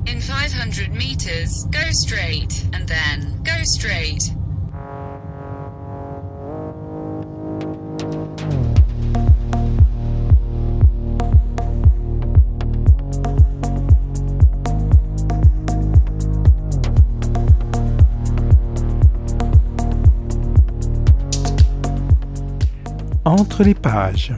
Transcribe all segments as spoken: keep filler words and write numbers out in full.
In five hundred meters, go straight, and then go straight. Entre les pages.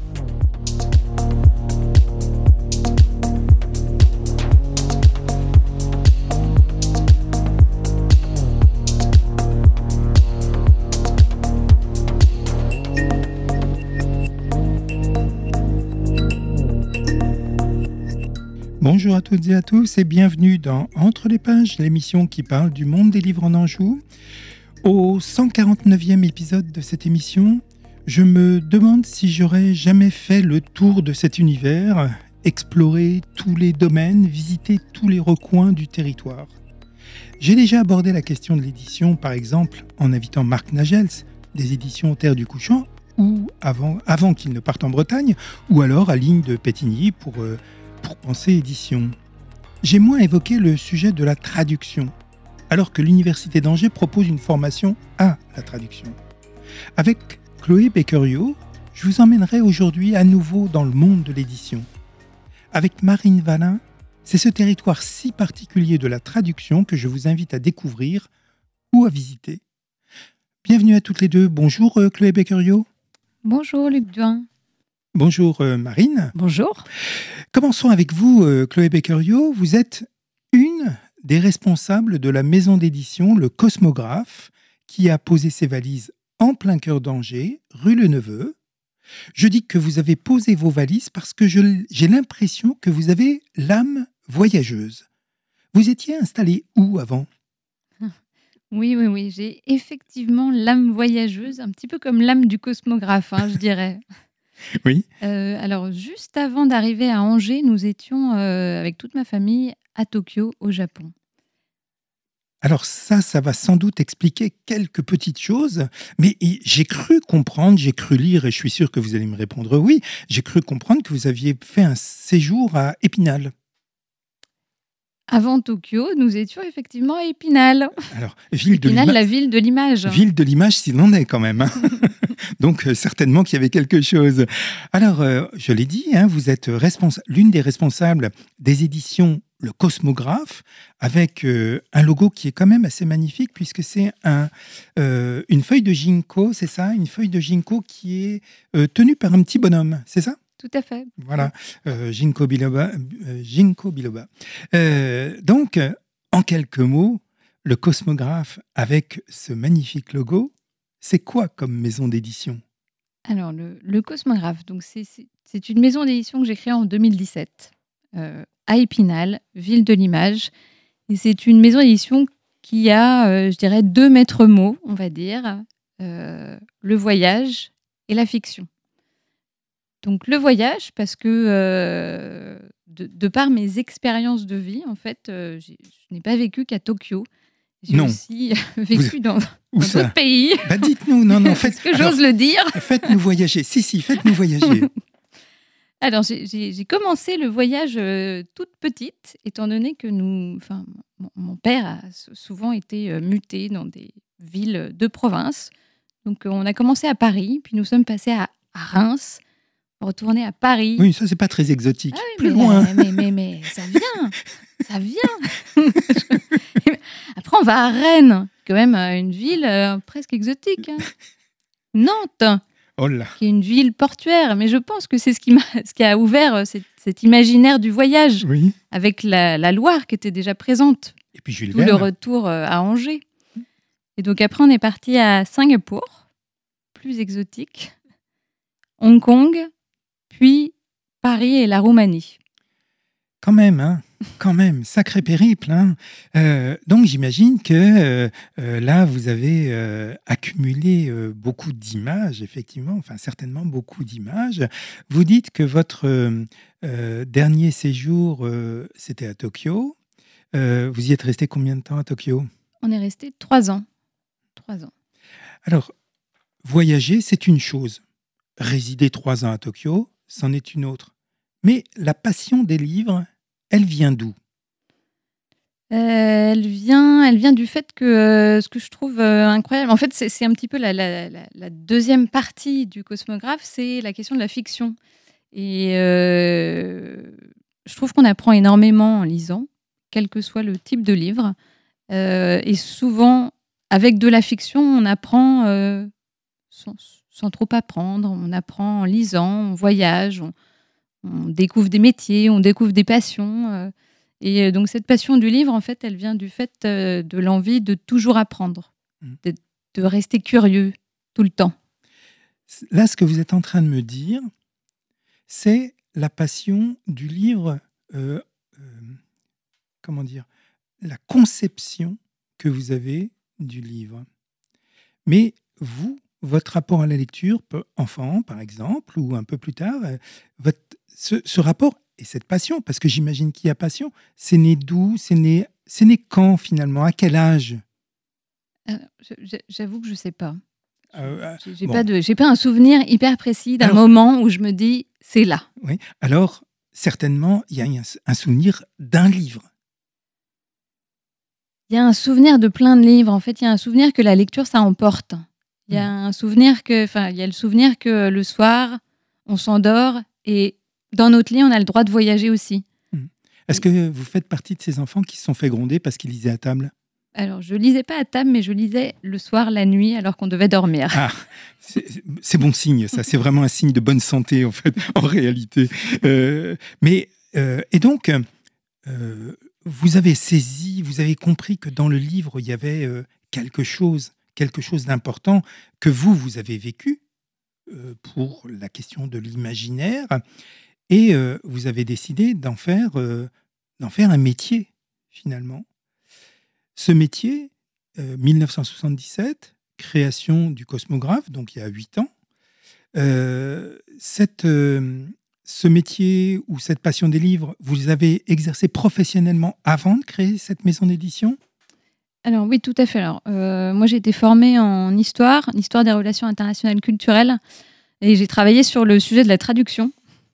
Bonjour à toutes et à tous et bienvenue dans Entre les pages, l'émission qui parle du monde des livres en Anjou. Au cent quarante-neuvième épisode de cette émission, je me demande si j'aurais jamais fait le tour de cet univers, explorer tous les domaines, visiter tous les recoins du territoire. J'ai déjà abordé la question de l'édition, par exemple, en invitant Marc Nagels, des éditions Terre du Couchant, ou avant, avant qu'il ne parte en Bretagne, ou alors à Ligne de Pétigny pour, euh, pour penser édition. J'ai moins évoqué le sujet de la traduction, alors que l'Université d'Angers propose une formation à la traduction. Avec Chloé Becqueriot, je vous emmènerai aujourd'hui à nouveau dans le monde de l'édition. Avec Marine Valin, c'est ce territoire si particulier de la traduction que je vous invite à découvrir ou à visiter. Bienvenue à toutes les deux. Bonjour euh, Chloé Becqueriot. Bonjour Luc Duin. Bonjour euh, Marine. Bonjour. Commençons avec vous euh, Chloé Becqueriot. Vous êtes une des responsables de la maison d'édition Le Cosmographe qui a posé ses valises en plein cœur d'Angers, rue Le Neveu. Je dis que vous avez posé vos valises parce que je, j'ai l'impression que vous avez l'âme voyageuse. Vous étiez installé où avant ? Oui, oui, oui, j'ai effectivement l'âme voyageuse, un petit peu comme l'âme du cosmographe, hein, je dirais. Oui. Euh, alors, juste avant d'arriver à Angers, nous étions euh, avec toute ma famille à Tokyo, au Japon. Alors ça, ça va sans doute expliquer quelques petites choses, mais j'ai cru comprendre, j'ai cru lire, et je suis sûr que vous allez me répondre oui, j'ai cru comprendre que vous aviez fait un séjour à Épinal. Avant Tokyo, nous étions effectivement à Épinal. Alors, ville Épinal, de la ville de l'image. Ville de l'image, s'il en est quand même. Hein. Donc, euh, certainement qu'il y avait quelque chose. Alors, euh, je l'ai dit, hein, vous êtes responsa- l'une des responsables des éditions Le Cosmographe, avec euh, un logo qui est quand même assez magnifique, puisque c'est un, euh, une feuille de ginkgo, c'est ça ? Une feuille de ginkgo qui est euh, tenue par un petit bonhomme, c'est ça ? Tout à fait. Voilà, euh, ginkgo biloba. Euh, ginkgo biloba. Euh, donc, euh, en quelques mots, Le Cosmographe, avec ce magnifique logo, c'est quoi comme maison d'édition ? Alors, le, le Cosmographe, donc c'est, c'est, c'est une maison d'édition que j'ai créée en deux mille dix-sept, euh, à Épinal, ville de l'image. Et c'est une maison d'édition qui a, euh, je dirais, deux maîtres mots, on va dire, euh, le voyage et la fiction. Donc, le voyage, parce que euh, de, de par mes expériences de vie, en fait, euh, j'ai, je n'ai pas vécu qu'à Tokyo. J'ai non. aussi vécu dans, dans ça d'autres pays. Bah dites-nous, non, non, faites, Est-ce que j'ose alors, le dire ? Faites-nous voyager. Si, si, faites-nous voyager. Alors, j'ai, j'ai, j'ai commencé le voyage euh, toute petite, étant donné que nous, enfin, mon, mon père a souvent été euh, muté dans des villes de province. Donc, euh, on a commencé à Paris, puis nous sommes passés à, à Reims, retourner à Paris. Oui, ça, c'est pas très exotique. Ah oui, Plus mais, loin. Mais, mais, mais, mais ça vient, ça vient. Après, on va à Rennes, quand même une ville euh, presque exotique. Hein. Nantes, oh là. qui est une ville portuaire. Mais je pense que c'est ce qui, m'a, ce qui a ouvert euh, cet, cet imaginaire du voyage, oui. avec la, la Loire qui était déjà présente. Et puis Jules Tout Verne. le retour euh, à Angers. Et donc après, on est parti à Singapour, plus exotique, Hong Kong, puis Paris et la Roumanie. Quand même, hein, quand même, sacré périple. Hein. Euh, donc j'imagine que euh, euh, là, vous avez euh, accumulé euh, beaucoup d'images, effectivement, enfin certainement beaucoup d'images. Vous dites que votre euh, euh, dernier séjour, euh, c'était à Tokyo. Euh, vous y êtes resté combien de temps à Tokyo ? On est resté trois ans. Trois ans. Alors, voyager, c'est une chose. Résider trois ans à Tokyo, c'en est une autre. Mais la passion des livres, elle vient d'où ? Euh, elle, vient, elle vient du fait que euh, ce que je trouve euh, incroyable, en fait, c'est, c'est un petit peu la, la, la, la deuxième partie du Cosmographe, c'est la question de la fiction. Et euh, je trouve qu'on apprend énormément en lisant, quel que soit le type de livre. Euh, et souvent, avec de la fiction, on apprend euh, sans, sans trop apprendre. On apprend en lisant, on voyage, on, on découvre des métiers, on découvre des passions. Euh, et donc, cette passion du livre, en fait, elle vient du fait euh, de l'envie de toujours apprendre, de, de rester curieux tout le temps. Là, ce que vous êtes en train de me dire, c'est la passion du livre, euh, euh, comment dire, la conception que vous avez du livre. Mais vous, votre rapport à la lecture, enfant par exemple, ou un peu plus tard, votre, ce, ce rapport et cette passion, parce que j'imagine qu'il y a passion, c'est né d'où, c'est né, c'est né quand finalement, à quel âge? Alors, j'avoue que je ne sais pas. Euh, j'ai, j'ai, bon. pas de, j'ai pas un souvenir hyper précis d'un alors, moment où je me dis c'est là. Oui. Alors, certainement, il y a un souvenir d'un livre. Il y a un souvenir de plein de livres. En fait, il y a un souvenir que la lecture, ça emporte. Il y a un souvenir que, enfin, il y a le souvenir que le soir, on s'endort et dans notre lit, on a le droit de voyager aussi. Est-ce que vous faites partie de ces enfants qui se sont fait gronder parce qu'ils lisaient à table? Alors, je lisais pas à table, mais je lisais le soir, la nuit, alors qu'on devait dormir. Ah, c'est, c'est bon signe, ça. C'est vraiment un signe de bonne santé, en fait, en réalité. Euh, mais, euh, et donc, euh, vous avez saisi, vous avez compris que dans le livre, il y avait euh, quelque chose, quelque chose d'important que vous, vous avez vécu euh, pour la question de l'imaginaire. Et euh, vous avez décidé d'en faire, euh, d'en faire un métier, finalement. Ce métier, euh, dix-neuf cent soixante-dix-sept, création du Cosmographe, donc il y a huit ans. Euh, cette, euh, ce métier ou cette passion des livres, vous avez exercé professionnellement avant de créer cette maison d'édition? Alors oui, tout à fait. Alors, euh, moi, j'ai été formée en histoire, en histoire des relations internationales culturelles, et j'ai travaillé sur le sujet de la traduction.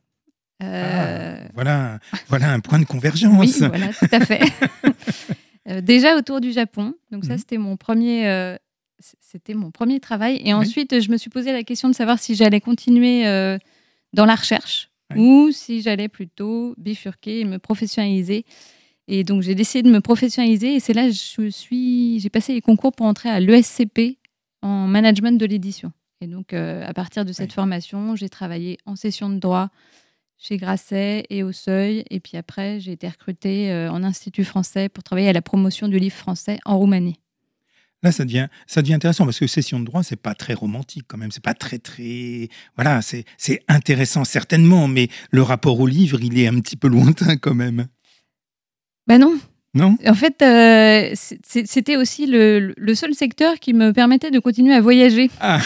Euh... Ah, voilà, voilà un point de convergence. Oui, voilà, tout à fait. euh, déjà autour du Japon. Donc ça, mmh. c'était mon premier, euh, c'était mon premier travail. Et oui. ensuite, je me suis posé la question de savoir si j'allais continuer euh, dans la recherche oui. ou si j'allais plutôt bifurquer et me professionnaliser. Et donc, j'ai décidé de me professionnaliser. Et c'est là que je suis, j'ai passé les concours pour entrer à l'E S C P en management de l'édition. Et donc, euh, à partir de cette oui. formation, j'ai travaillé en session de droit chez Grasset et au Seuil. Et puis après, j'ai été recrutée euh, en Institut français pour travailler à la promotion du livre français en Roumanie. Là, ça devient, ça devient intéressant parce que session de droit, c'est pas très romantique quand même. C'est pas très, très... Voilà, c'est, c'est intéressant certainement, mais le rapport au livre, il est un petit peu lointain quand même. Ben non. Non. En fait, euh, c'était aussi le, le seul secteur qui me permettait de continuer à voyager. Ah.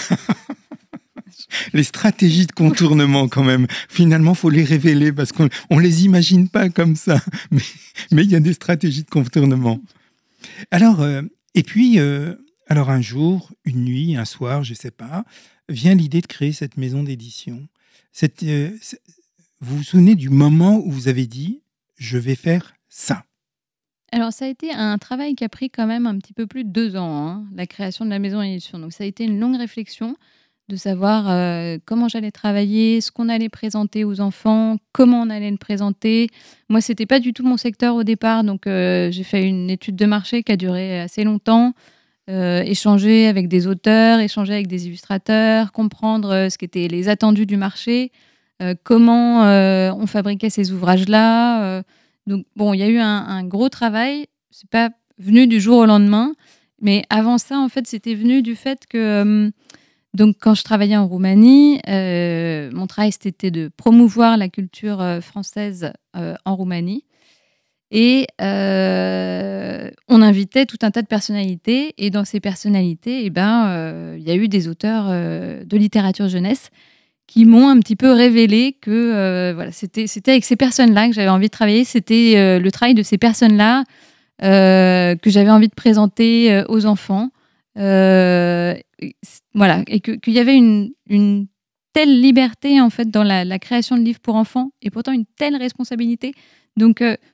Les stratégies de contournement, quand même. Finalement, il faut les révéler parce qu'on ne les imagine pas comme ça. Mais, mais il y a des stratégies de contournement. Alors, euh, et puis, euh, alors un jour, une nuit, un soir, je ne sais pas, vient l'idée de créer cette maison d'édition. Cette, euh, vous vous souvenez du moment où vous avez dit « je vais faire ça ». Alors, ça a été un travail qui a pris quand même un petit peu plus de deux ans, hein, la création de la maison d'édition. Donc, ça a été une longue réflexion de savoir euh, comment j'allais travailler, ce qu'on allait présenter aux enfants, comment on allait le présenter. Moi, ce n'était pas du tout mon secteur au départ, donc euh, j'ai fait une étude de marché qui a duré assez longtemps, euh, échanger avec des auteurs, échanger avec des illustrateurs, comprendre euh, ce qu'étaient les attendus du marché, euh, comment euh, on fabriquait ces ouvrages-là. Euh, donc, bon, il y a eu un, un gros travail. Ce n'est pas venu du jour au lendemain, mais avant ça, en fait, c'était venu du fait que... Euh, Donc, quand je travaillais en Roumanie, euh, mon travail, c'était de promouvoir la culture euh, française euh, en Roumanie. Et euh, on invitait tout un tas de personnalités. Et dans ces personnalités, eh ben, euh, y a eu des auteurs euh, de littérature jeunesse qui m'ont un petit peu révélé que euh, voilà, c'était, c'était avec ces personnes-là que j'avais envie de travailler. C'était euh, le travail de ces personnes-là euh, que j'avais envie de présenter euh, aux enfants. Euh, voilà, et que, qu'il y avait une, une telle liberté en fait dans la, la création de livres pour enfants et pourtant une telle responsabilité. Donc euh,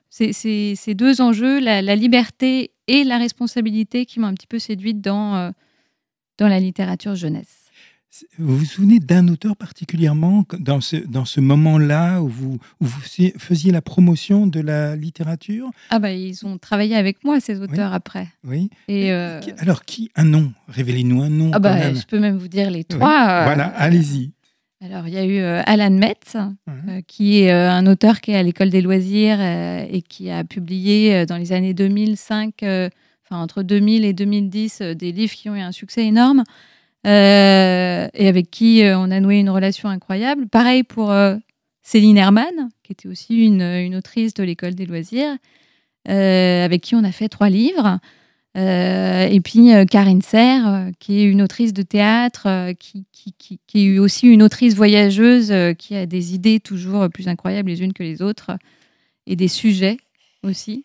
c'est, c'est, ces deux enjeux, la, la liberté et la responsabilité, qui m'ont un petit peu séduite dans, euh, dans la littérature jeunesse. Vous vous souvenez d'un auteur particulièrement dans ce, dans ce moment-là où vous, où vous faisiez la promotion de la littérature? Ah bah ils ont travaillé avec moi, ces auteurs, oui. après. Oui. Et euh... Alors, qui un nom? Révélez-nous un nom. Ah bah, quand même. je peux même vous dire les trois. Oui. Euh... Voilà, allez-y. Alors, il y a eu euh, Alan Metz, mmh. euh, qui est euh, un auteur qui est à l'École des loisirs euh, et qui a publié euh, dans les années deux mille cinq, euh, enfin entre deux mille et deux mille dix, euh, des livres qui ont eu un succès énorme. Euh, et avec qui euh, on a noué une relation incroyable. Pareil pour euh, Céline Herman, qui était aussi une, une autrice de l'École des loisirs, euh, avec qui on a fait trois livres. Euh, et puis euh, Karine Serre, euh, qui est une autrice de théâtre, euh, qui, qui, qui, qui est aussi une autrice voyageuse, euh, qui a des idées toujours plus incroyables les unes que les autres, et des sujets aussi.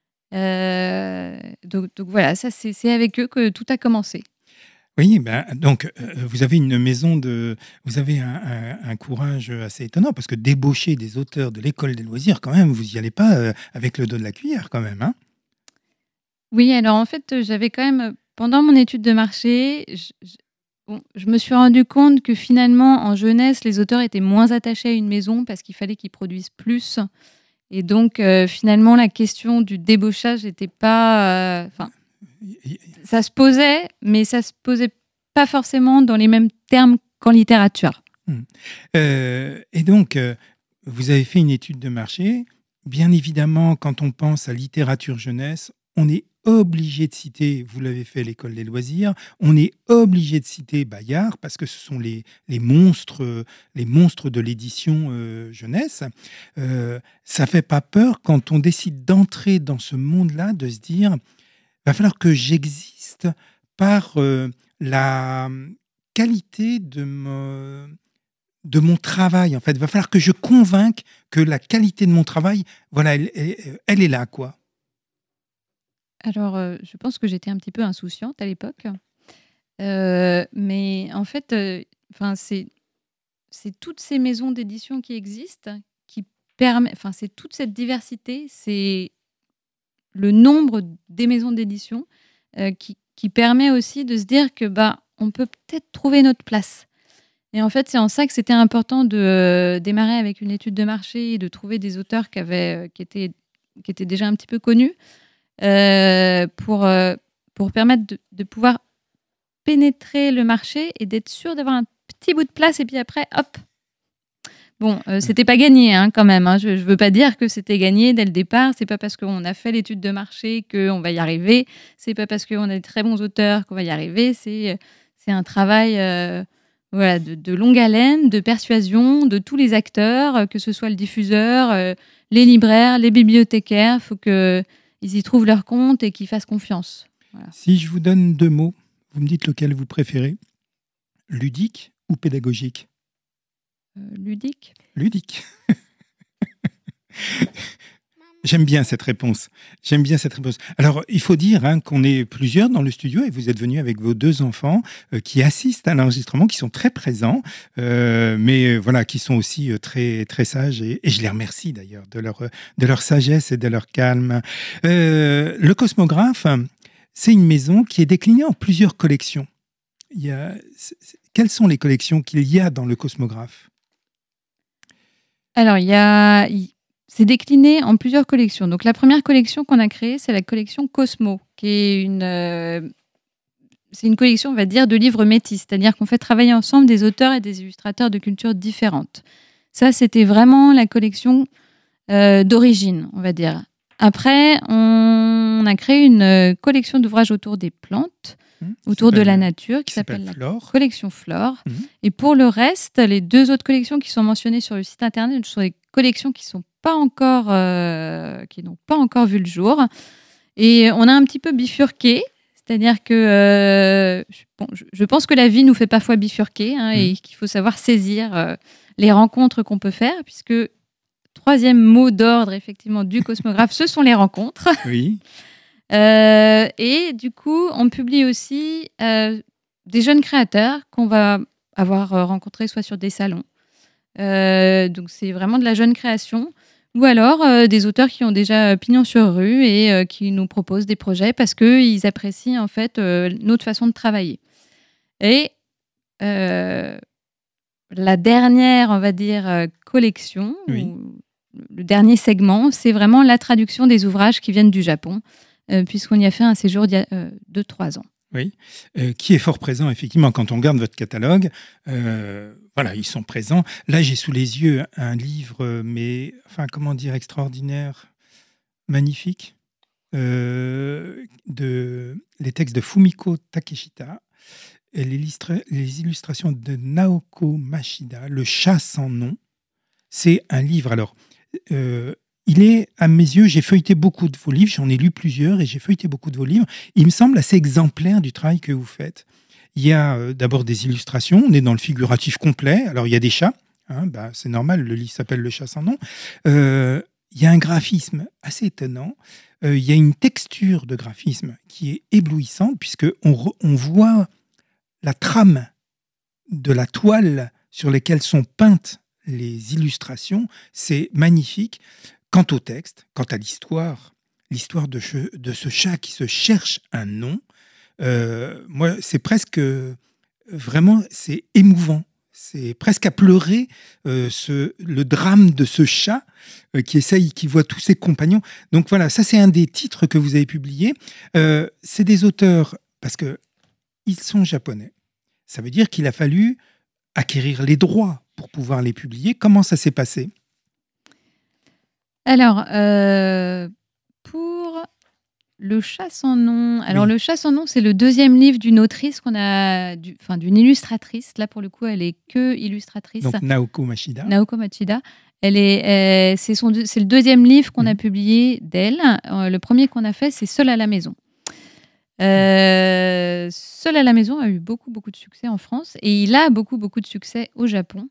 Euh, donc, donc voilà, ça, c'est, c'est avec eux que tout a commencé. Oui, ben, donc euh, vous avez une maison de, vous avez un, un, un courage assez étonnant, parce que débaucher des auteurs de l'École des loisirs, quand même, vous n'y allez pas euh, avec le dos de la cuillère, quand même, hein? Oui, alors en fait, j'avais quand même, pendant mon étude de marché, je, je, bon, je me suis rendu compte que finalement, en jeunesse, les auteurs étaient moins attachés à une maison parce qu'il fallait qu'ils produisent plus. Et donc, euh, finalement, la question du débauchage n'était pas... Enfin, euh, ça se posait, mais ça se posait pas forcément dans les mêmes termes qu'en littérature. Hum. Euh, et donc, euh, vous avez fait une étude de marché. Bien évidemment, quand on pense à littérature jeunesse, on est obligé de citer, vous l'avez fait à l'École des loisirs, on est obligé de citer Bayard, parce que ce sont les, les, monstres, les monstres de l'édition euh, jeunesse. Euh, ça ne fait pas peur quand on décide d'entrer dans ce monde-là, de se dire, il va falloir que j'existe par euh, la qualité de, me, de mon travail. En fait, il va falloir que je convainque que la qualité de mon travail, voilà, elle, elle, elle est là, quoi. Alors, euh, je pense que j'étais un petit peu insouciante à l'époque. Euh, mais en fait, euh, c'est, c'est toutes ces maisons d'édition qui existent, qui permettent, enfin, c'est toute cette diversité, c'est le nombre des maisons d'édition euh, qui, qui permet aussi de se dire que bah, on peut peut-être trouver notre place. Et en fait, c'est en ça que c'était important de euh, démarrer avec une étude de marché et de trouver des auteurs qui, avaient, euh, qui, étaient, qui étaient déjà un petit peu connus. Euh, pour, euh, pour permettre de, de pouvoir pénétrer le marché et d'être sûr d'avoir un petit bout de place, et puis après, hop. Bon, euh, c'était pas gagné hein, quand même. Hein. Je, je veux pas dire que c'était gagné dès le départ. C'est pas parce qu'on a fait l'étude de marché qu'on va y arriver. C'est pas parce qu'on a des très bons auteurs qu'on va y arriver. C'est, c'est un travail euh, voilà, de, de longue haleine, de persuasion de tous les acteurs, que ce soit le diffuseur, euh, les libraires, les bibliothécaires. Il faut que ils y trouvent leur compte et qu'ils fassent confiance. Voilà. Si je vous donne deux mots, vous me dites lequel vous préférez, ludique ou pédagogique? euh, Ludique. Ludique. J'aime bien cette réponse. J'aime bien cette réponse. Alors, il faut dire hein, qu'on est plusieurs dans le studio et vous êtes venus avec vos deux enfants euh, qui assistent à l'enregistrement, qui sont très présents, euh, mais euh, voilà, qui sont aussi euh, très très sages et, et je les remercie d'ailleurs de leur de leur sagesse et de leur calme. Euh, le Cosmographe, c'est une maison qui est déclinée en plusieurs collections. Il y a, c'est, c'est, quelles sont les collections qu'il y a dans le Cosmographe? Alors, il y a... Il... C'est décliné en plusieurs collections. Donc, la première collection qu'on a créée, c'est la collection Cosmo, qui est une, euh, c'est une collection, on va dire, de livres métis. C'est-à-dire qu'on fait travailler ensemble des auteurs et des illustrateurs de cultures différentes. Ça, c'était vraiment la collection euh, d'origine, on va dire. Après, on a créé une collection d'ouvrages autour des plantes, mmh, autour de la nature, qui, qui s'appelle la Flore. Collection Flore. Mmh. Et pour le reste, les deux autres collections qui sont mentionnées sur le site internet sont des collections qui sont pas encore, euh, qui n'ont pas encore vu le jour. Et on a un petit peu bifurqué, c'est-à-dire que euh, je, bon, je pense que la vie nous fait parfois bifurquer hein, mmh. et qu'il faut savoir saisir euh, les rencontres qu'on peut faire, puisque troisième mot d'ordre effectivement du Cosmographe, ce sont les rencontres. Oui. euh, et du coup, on publie aussi euh, des jeunes créateurs qu'on va avoir rencontrés soit sur des salons. Euh, donc c'est vraiment de la jeune création Ou alors euh, des auteurs qui ont déjà pignon sur rue et euh, qui nous proposent des projets parce qu'ils apprécient en fait euh, notre façon de travailler. Et euh, la dernière, on va dire, euh, collection, Oui. ou le dernier segment, c'est vraiment la traduction des ouvrages qui viennent du Japon, euh, puisqu'on y a fait un séjour il y a euh, deux trois ans. Oui, euh, qui est fort présent, effectivement, quand on regarde votre catalogue. Euh, voilà, ils sont présents. Là, j'ai sous les yeux un livre, mais, enfin, comment dire, extraordinaire, magnifique, euh, de, les textes de Fumiko Takeshita et l'illustra- les illustrations de Naoko Machida, Le chat sans nom. C'est un livre, alors, euh, il est, à mes yeux, j'ai feuilleté beaucoup de vos livres, j'en ai lu plusieurs et j'ai feuilleté beaucoup de vos livres. Il me semble assez exemplaire du travail que vous faites. Il y a euh, d'abord des illustrations, on est dans le figuratif complet. Alors, il y a des chats, hein, bah, c'est normal, le livre s'appelle Le chat sans nom. Euh, il y a un graphisme assez étonnant. Euh, il y a une texture de graphisme qui est éblouissante, puisqu'on re- on voit la trame de la toile sur laquelle sont peintes les illustrations. C'est magnifique. Quant au texte, quant à l'histoire, l'histoire de, che- de ce chat qui se cherche un nom, euh, moi, c'est presque, euh, vraiment, c'est émouvant. C'est presque à pleurer, euh, ce, le drame de ce chat euh, qui essaye, qui voit tous ses compagnons. Donc voilà, ça c'est un des titres que vous avez publiés. Euh, c'est des auteurs, parce que ils sont japonais. Ça veut dire qu'il a fallu acquérir les droits pour pouvoir les publier. Comment ça s'est passé ? Alors, euh, pour Le chat sans nom, alors Oui. Le chat sans nom, c'est le deuxième livre d'une autrice qu'on a, du- enfin d'une illustratrice. Là, pour le coup, elle est que illustratrice. Donc Naoko Machida. Naoko Machida. Elle est, euh, c'est, son, deux- c'est le deuxième livre qu'on a Mhm. publié d'elle. Euh, le premier qu'on a fait, c'est Seul à la maison. Euh, Seul à la maison a eu beaucoup, beaucoup de succès en France et il a beaucoup, beaucoup de succès au Japon.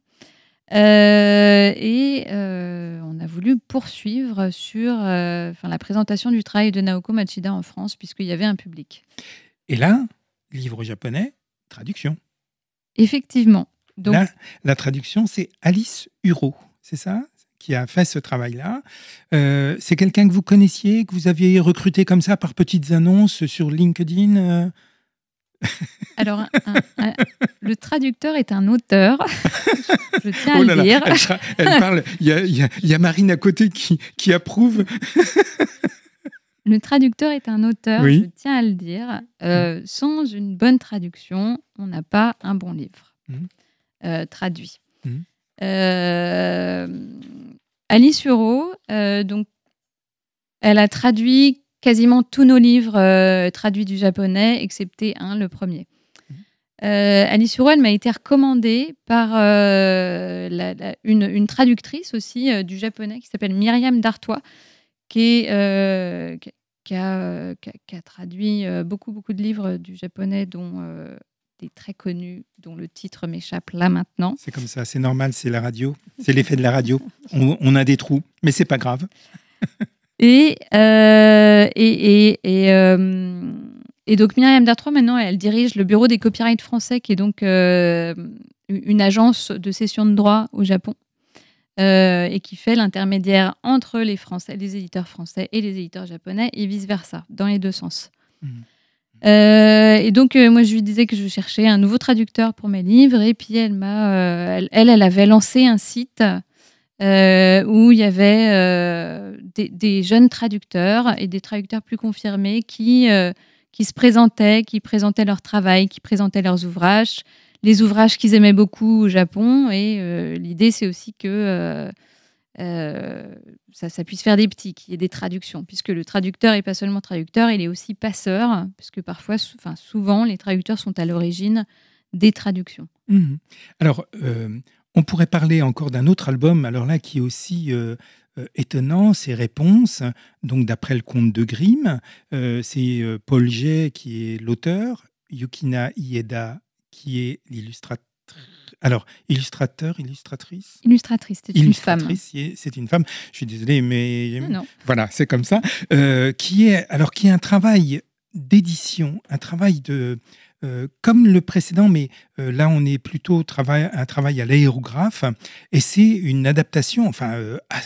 Euh, et euh, on a voulu poursuivre sur euh, enfin, la présentation du travail de Naoko Machida en France, puisqu'il y avait un public. Et là, livre japonais, traduction. Effectivement. Donc, Là, la traduction, c'est Alice Huro, c'est ça ? Qui a fait ce travail-là. Euh, c'est quelqu'un que vous connaissiez, que vous aviez recruté comme ça par petites annonces sur LinkedIn euh alors, un- un- un- le traducteur est un auteur, je tiens à Oh le là là, dire. elle, tra- elle parle. Il y a, il y a- il y a Marine à côté qui, qui approuve. Le traducteur est un auteur, Oui. je tiens à le dire. Euh, sans une bonne traduction, on n'a pas un bon livre Mhm. euh, traduit. Mhm. Euh, Alice Huro, euh, donc, elle a traduit quasiment tous nos livres euh, traduits du japonais, excepté un, le premier. Euh, Alice Huro, elle m'a été recommandée par euh, la- la- une, une traductrice aussi euh, du japonais qui s'appelle Myriam Dartois, qui, est, euh, qui, qui a, euh, qui a- qui a traduit euh, beaucoup, beaucoup de livres du japonais, dont euh, des très connus, dont le titre m'échappe là maintenant. C'est comme ça, c'est normal, c'est la radio. C'est l'effet de la radio. On, on a des trous, mais c'est pas grave. Et, euh, et, et, et, euh, et donc Myriam Dartois, maintenant, elle dirige le bureau des copyrights français, qui est donc euh, une agence de cession de droits au Japon, euh, et qui fait l'intermédiaire entre les Français, les éditeurs français et les éditeurs japonais, et vice-versa, dans les deux sens. Mmh. Euh, et donc, euh, moi, je lui disais que je cherchais un nouveau traducteur pour mes livres, et puis elle m'a, euh, elle, elle, elle avait lancé un site Euh, où il y avait euh, des, des jeunes traducteurs et des traducteurs plus confirmés qui, euh, qui se présentaient, qui présentaient leur travail, qui présentaient leurs ouvrages, les ouvrages qu'ils aimaient beaucoup au Japon. Et euh, l'idée, c'est aussi que euh, euh, ça, ça puisse faire des petits, qu'il y ait des traductions, puisque le traducteur n'est pas seulement traducteur, il est aussi passeur, puisque parfois, enfin, souvent, les traducteurs sont à l'origine des traductions. Mmh. Alors, euh, on pourrait parler encore d'un autre album, alors là, qui est aussi euh, euh, étonnant, c'est Réponses, donc d'après le conte de Grimm. Euh, c'est euh, Paul Jay qui est l'auteur, Yukina Ieda qui est l'illustratrice. Alors, illustrateur, illustratrice Illustratrice, c'est une femme. Illustratrice, y est- c'est une femme. Je suis désolé, mais Non, non. voilà, c'est comme ça. Euh, qui est alors qui est un travail d'édition, un travail de euh, comme le précédent, mais euh, là on est plutôt travail, un travail à l'aérographe, et c'est une adaptation, enfin euh,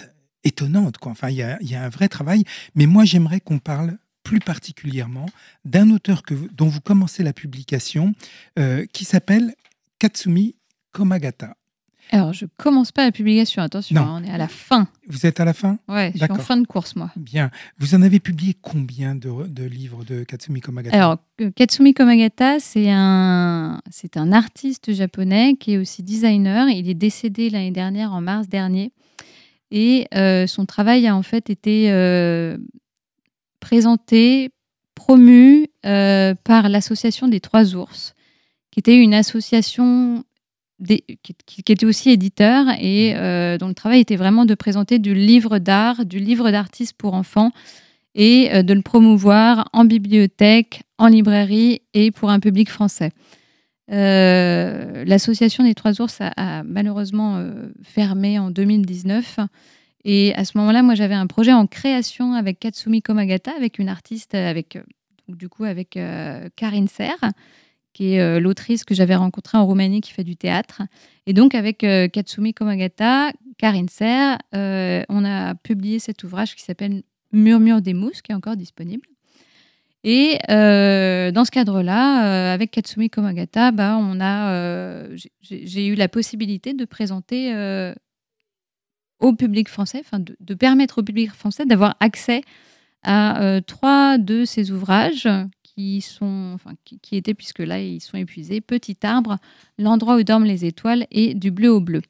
étonnante, quoi. Enfin, il y a, il y a un vrai travail. Mais moi, j'aimerais qu'on parle plus particulièrement d'un auteur que, vous- dont vous commencez la publication, euh, qui s'appelle Katsumi Komagata. Alors, je commence pas la publication, attention, Non. hein, on est à la fin. Vous êtes à la fin ? Ouais, je suis en D'accord. fin de course, moi. Bien. Vous en avez publié combien de, de livres de Katsumi Komagata ? Alors, euh, Katsumi Komagata, c'est un, c'est un artiste japonais qui est aussi designer. Il est décédé l'année dernière, en mars dernier. Et euh, son travail a en fait été euh, présenté, promu euh, par l'association des Trois Ours, qui était une association des- qui, qui- qui était aussi éditeur et euh, dont le travail était vraiment de présenter du livre d'art, du livre d'artiste pour enfants et euh, de le promouvoir en bibliothèque, en librairie et pour un public français. Euh, L'association des Trois Ours a, a malheureusement euh, fermé en deux mille dix-neuf. Et à ce moment-là, moi, j'avais un projet en création avec Katsumi Komagata, avec une artiste, avec, euh, donc, du coup, avec euh, Karine Serre, qui est euh, l'autrice que j'avais rencontrée en Roumanie, qui fait du théâtre. Et donc, avec euh, Katsumi Komagata, Karine Serre, euh, on a publié cet ouvrage qui s'appelle Murmure des mousses, qui est encore disponible. Et euh, dans ce cadre-là, euh, avec Katsumi Komagata, bah, on a, euh, j'ai, j'ai eu la possibilité de présenter euh, au public français, enfin de, de permettre au public français d'avoir accès à euh, trois de ces ouvrages qui sont, enfin, qui, qui étaient, puisque là ils sont épuisés, Petit arbre, L'endroit où dorment les étoiles et Du bleu au bleu.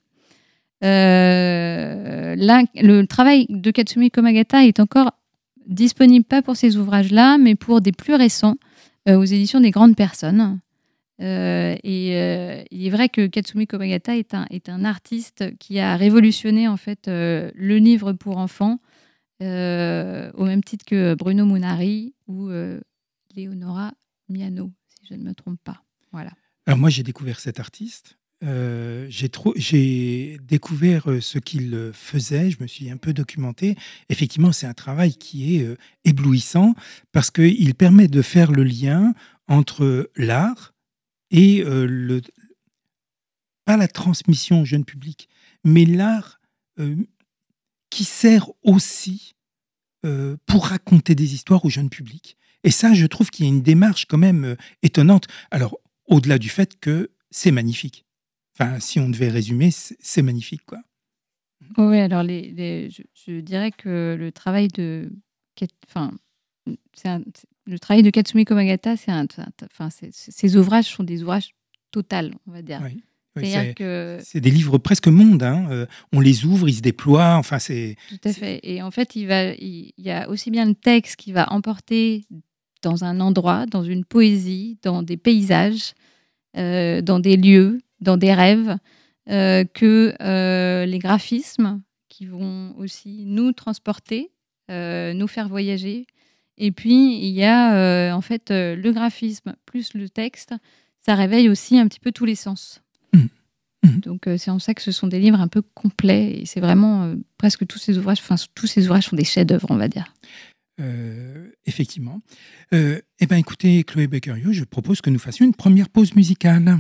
Euh, là, le travail de Katsumi Komagata est encore disponible pas pour ces ouvrages-là, mais pour des plus récents, euh, aux éditions des Grandes Personnes. Euh, et euh, il est vrai que Katsumi Komagata est un, est un artiste qui a révolutionné en fait euh, le livre pour enfants, euh, au même titre que Bruno Munari ou euh, Leonora Miano, si je ne me trompe pas. Voilà. Alors moi, j'ai découvert cet artiste. Euh, j'ai, trop, j'ai découvert euh, ce qu'il euh, faisait. Je me suis un peu documenté. Effectivement, c'est un travail qui est euh, éblouissant parce qu'il permet de faire le lien entre l'art et euh, le, pas la transmission au jeune public, mais l'art euh, qui sert aussi euh, pour raconter des histoires au jeune public. Et ça, je trouve qu'il y a une démarche quand même euh, étonnante. Alors, au-delà du fait que c'est magnifique. Enfin, si on devait résumer, c'est, c'est magnifique, quoi. Oui, alors les, les, je, je dirais que le travail de, enfin, c'est un, c'est, le travail de Katsumi Komagata, c'est un, enfin, c'est, ces ouvrages sont des ouvrages totaux, on va dire. Oui, oui, C'est-à-dire c'est, que c'est des livres presque mondes. Hein. Euh, on les ouvre, ils se déploient. Enfin, c'est tout à fait. Et en fait, il va, il, il y a aussi bien le texte qui va emporter dans un endroit, dans une poésie, dans des paysages, euh, dans des lieux, dans des rêves, euh, que euh, les graphismes qui vont aussi nous transporter, euh, nous faire voyager. Et puis, il y a euh, en fait euh, le graphisme plus le texte, ça réveille aussi un petit peu tous les sens. Mmh. Mmh. Donc, euh, c'est en ça que ce sont des livres un peu complets. Et c'est vraiment euh, presque tous ces ouvrages, enfin, tous ces ouvrages sont des chefs-d'œuvre, on va dire. Euh, effectivement. Euh, eh bien, écoutez, Chloé Becqueriot, je propose que nous fassions une première pause musicale.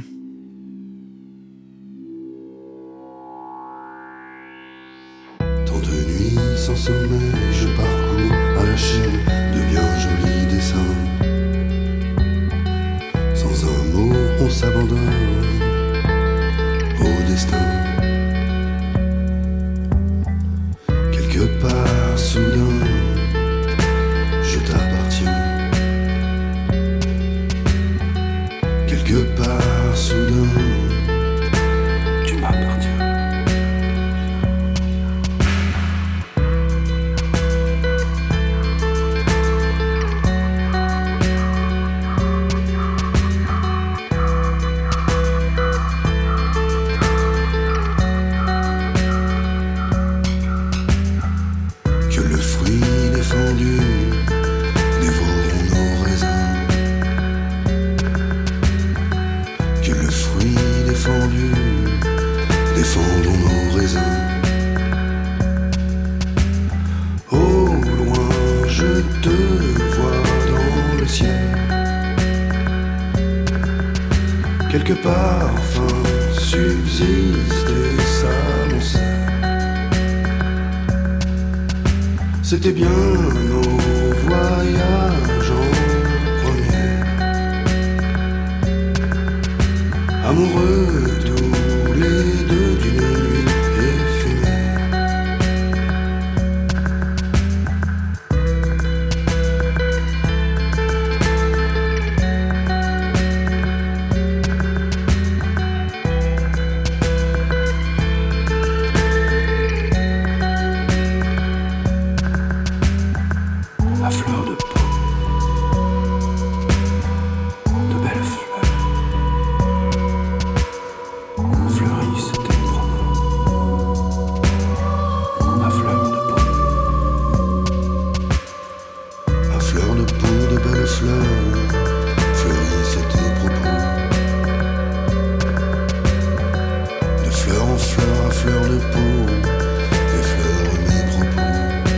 Tant de nuits sans sommeil, je parcours à la chaîne de bien jolis dessins. Sans un mot, on s'abandonne au destin. Quelque part, soudain, je t'appartiens. Quelque part, soudain, tu m'appartiens. Que le fruit défendu dévorons nos raisins. Que le fruit défendu défendons nos raisins. Au loin, je te vois dans le ciel. Quelque part, enfin, subsiste et s'amoncelle. C'était bien nos voyages en premier, amoureux tous les deux d'une nuit effumée. À fleur de peau, de belles fleurs fleurissent tes bras. À fleur de peau, à fleur de peau, de belles fleurs fleurissent tes propos. De fleur en fleur, à fleur de peau, effleure mes propos.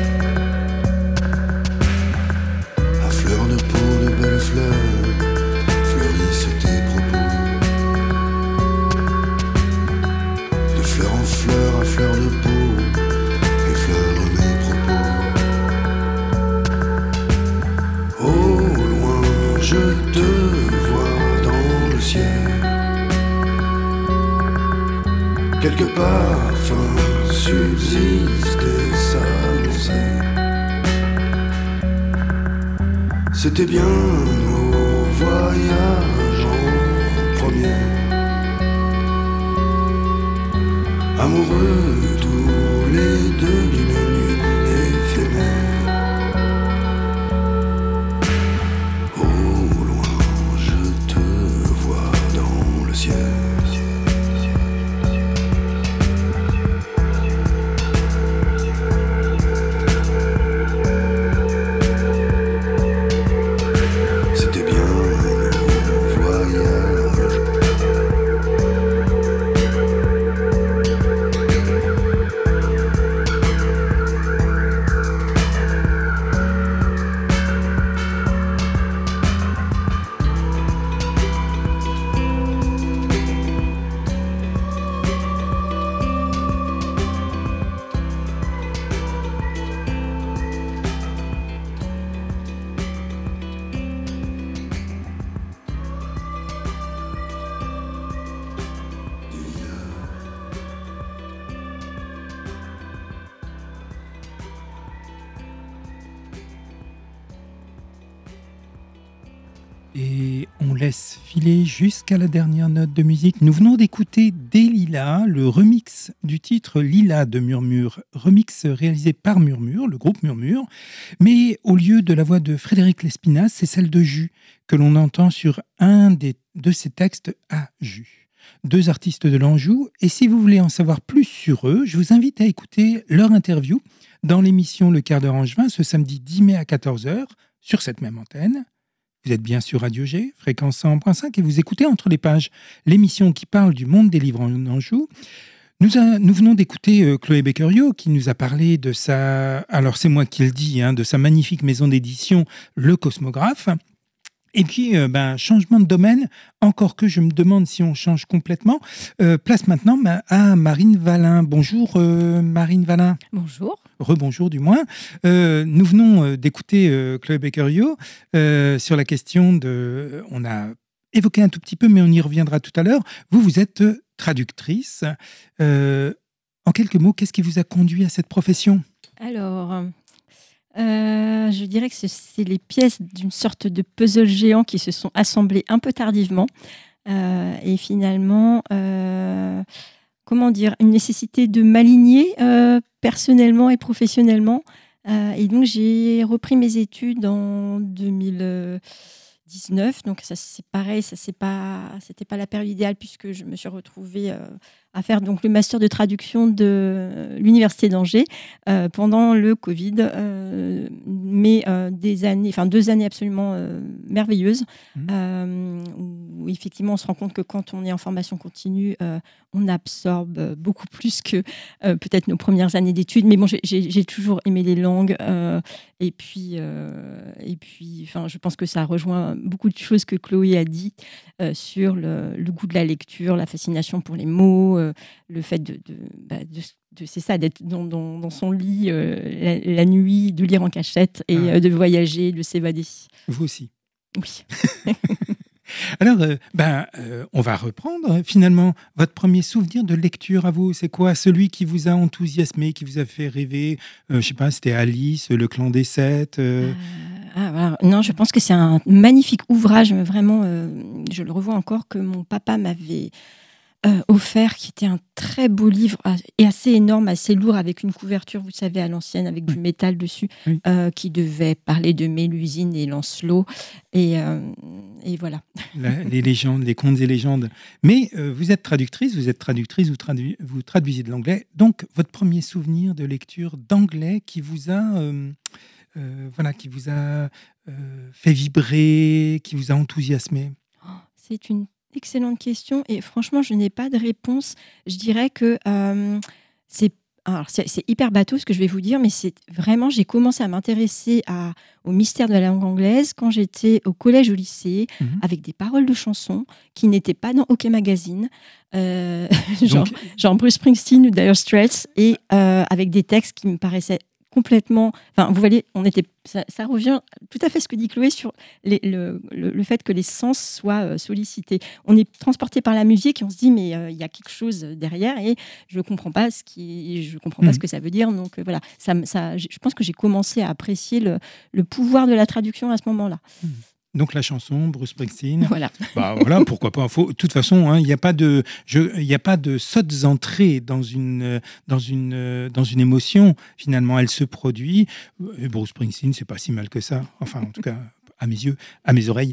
À fleur de peau, de belles fleurs fleurissent tes propos. De fleur en fleur, à fleur de peau, effleure mes propos. Au loin, je te vois dans le ciel. Quelque parfum subsiste et s'annonçait. C'était bien nos voyages en premier, amoureux tous les deux d'une nuit éphémère. Au loin, je te vois dans le ciel. C'était bien nos voyages. Et on laisse filer jusqu'à la dernière note de musique. Nous venons d'écouter Des Lilas, le remix du titre Lilas de Murmure, remix réalisé par Murmure, le groupe Murmure. Mais au lieu de la voix de Frédéric Lespinasse, c'est celle de Jus que l'on entend sur un des, de ses textes à Jus. Deux artistes de l'Anjou. Et si vous voulez en savoir plus sur eux, je vous invite à écouter leur interview dans l'émission Le Quart d'heure Angevin ce samedi dix mai à quatorze heures sur cette même antenne. Vous êtes bien sur Radio G, fréquence cent un virgule cinq, et vous écoutez Entre les pages, l'émission qui parle du monde des livres en Anjou. Nous, a, nous venons d'écouter euh, Chloé Becqueriot qui nous a parlé de sa, alors c'est moi qui le dis, hein, de sa magnifique maison d'édition, Le Cosmographe. Et puis, euh, ben, changement de domaine, encore que je me demande si on change complètement. Euh, place maintenant ma, à Marine Valin. Bonjour euh, Marine Valin. Bonjour. Rebonjour du moins. Euh, nous venons euh, d'écouter euh, Chloé Becqueriot euh, sur la question de... On a évoqué un tout petit peu, mais on y reviendra tout à l'heure. Vous, vous êtes traductrice. Euh, en quelques mots, qu'est-ce qui vous a conduit à cette profession ? Alors... Euh, je dirais que c'est les pièces d'une sorte de puzzle géant qui se sont assemblées un peu tardivement. Euh, et finalement, euh, comment dire, une nécessité de m'aligner euh, personnellement et professionnellement. Euh, et donc, j'ai repris mes études en deux mille dix-neuf. Donc, ça, c'est pareil, ça, c'est pas, c'était pas la période idéale puisque je me suis retrouvée... Euh, à faire donc le master de traduction de l'Université d'Angers euh, pendant le Covid, euh, mais euh, des années, enfin deux années absolument euh, merveilleuses, mmh. euh, où effectivement on se rend compte que quand on est en formation continue, euh, on absorbe beaucoup plus que euh, peut-être nos premières années d'études. Mais bon, j'ai, j'ai toujours aimé les langues, euh, et puis, euh, et puis, enfin, je pense que ça rejoint beaucoup de choses que Chloé a dit euh, sur le, le goût de la lecture, la fascination pour les mots. Euh, le fait de, de, bah, de, de c'est ça, d'être dans, dans, dans son lit euh, la, la nuit, de lire en cachette et ah. euh, de voyager, de s'évader. Vous aussi. Oui. Alors, euh, ben, euh, on va reprendre finalement votre premier souvenir de lecture à vous. C'est quoi celui qui vous a enthousiasmé, qui vous a fait rêver euh, Je sais pas, c'était Alice, Le Clan des Sept. Euh... Euh, ah, voilà. Non, je pense que c'est un magnifique ouvrage, vraiment. Euh, je le revois encore que mon papa m'avait euh, offert, qui était un très beau livre et assez énorme, assez lourd, avec une couverture, vous savez, à l'ancienne, avec oui. du métal dessus, oui. euh, qui devait parler de Mélusine et Lancelot. Et, euh, et voilà. La, les légendes, les contes et légendes. Mais euh, vous êtes traductrice, vous êtes traductrice, vous, tradu- vous traduisez de l'anglais. Donc, votre premier souvenir de lecture d'anglais qui vous a, euh, euh, voilà, qui vous a euh, fait vibrer, qui vous a enthousiasmé? Oh, c'est une excellente question et franchement, je n'ai pas de réponse. Je dirais que euh, c'est Alors, c'est, c'est hyper bateau ce que je vais vous dire, mais c'est vraiment, j'ai commencé à m'intéresser à, au mystère de la langue anglaise quand j'étais au collège, au lycée, mmh. avec des paroles de chansons qui n'étaient pas dans OK Magazine, euh, genre, Donc... genre Bruce Springsteen ou Dire Straits, et euh, avec des textes qui me paraissaient complètement... Enfin, vous voyez, on était, ça, ça revient tout à fait à ce que dit Chloé sur les, le, le, le fait que les sens soient euh, sollicités. On est transporté par la musique et on se dit, mais il euh, y a quelque chose derrière et je ne comprends pas ce qui, je comprends mmh. pas ce que ça veut dire. Donc euh, voilà, ça, ça, je pense que j'ai commencé à apprécier le, le pouvoir de la traduction à ce moment-là. Mmh. Donc la chanson, Bruce Springsteen. Voilà. Bah voilà, pourquoi pas. Faut, de toute façon, il hein, n'y a pas de, il n'y a pas de sottes entrées dans une, dans une, dans une émotion. Finalement, elle se produit. Et Bruce Springsteen, c'est pas si mal que ça. Enfin, en tout cas, à mes yeux, à mes oreilles.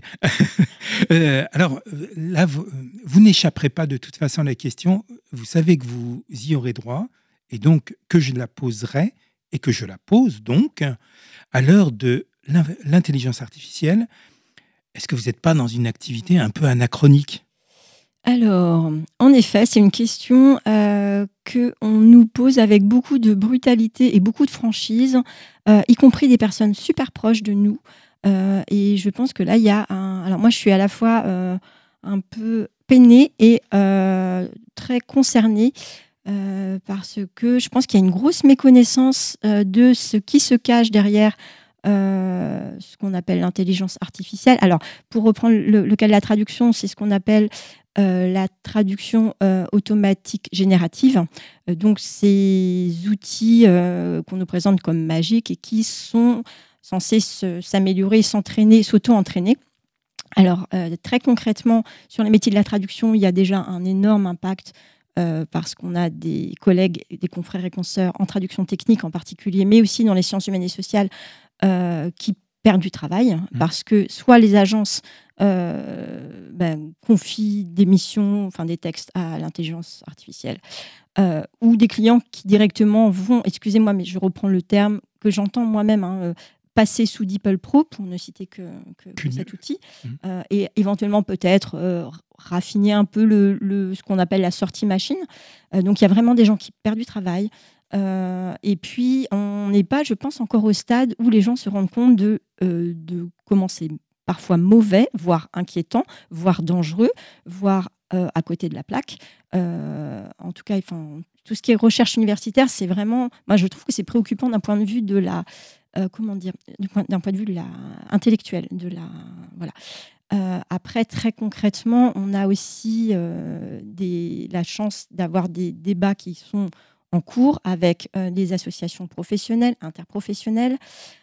euh, alors là, vous, vous n'échapperez pas de toute façon à la question. Vous savez que vous y aurez droit, et donc que je la poserai et que je la pose donc à l'heure de l'intelligence artificielle. Est-ce que vous n'êtes pas dans une activité un peu anachronique ? Alors, en effet, c'est une question euh, qu'on nous pose avec beaucoup de brutalité et beaucoup de franchise, euh, y compris des personnes super proches de nous. Euh, et je pense que là, il y a un... Alors moi, je suis à la fois euh, un peu peinée et euh, très concernée euh, parce que je pense qu'il y a une grosse méconnaissance euh, de ce qui se cache derrière Euh, ce qu'on appelle l'intelligence artificielle. Alors, pour reprendre le, le cas de la traduction, c'est ce qu'on appelle euh, la traduction euh, automatique générative. Euh, donc, ces outils euh, qu'on nous présente comme magiques et qui sont censés se, s'améliorer, s'entraîner, s'auto-entraîner. Alors, euh, très concrètement, sur les métiers de la traduction, il y a déjà un énorme impact Euh, parce qu'on a des collègues, des confrères et consoeurs en traduction technique en particulier, mais aussi dans les sciences humaines et sociales euh, qui perdent du travail mmh. parce que soit les agences euh, ben, confient des missions, enfin des textes à l'intelligence artificielle, euh, ou des clients qui directement vont, excusez-moi, mais je reprends le terme que j'entends moi-même, hein, euh, passer sous DeepL Pro, pour ne citer que, que, que cet outil, mmh. euh, et éventuellement peut-être euh, raffiner un peu le, le, ce qu'on appelle la sortie machine. Euh, donc il y a vraiment des gens qui perdent du travail. Euh, et puis on n'est pas, je pense, encore au stade où les gens se rendent compte de, euh, de comment c'est parfois mauvais, voire inquiétant, voire dangereux, voire euh, à côté de la plaque. Euh, en tout cas, enfin, tout ce qui est recherche universitaire, c'est vraiment... Moi, je trouve que c'est préoccupant d'un point de vue de la... Euh, comment dire, du point, d'un point de vue de la intellectuel, de la voilà. Euh, après, très concrètement, on a aussi euh, des, la chance d'avoir des débats qui sont en cours avec euh, des associations professionnelles, interprofessionnelles.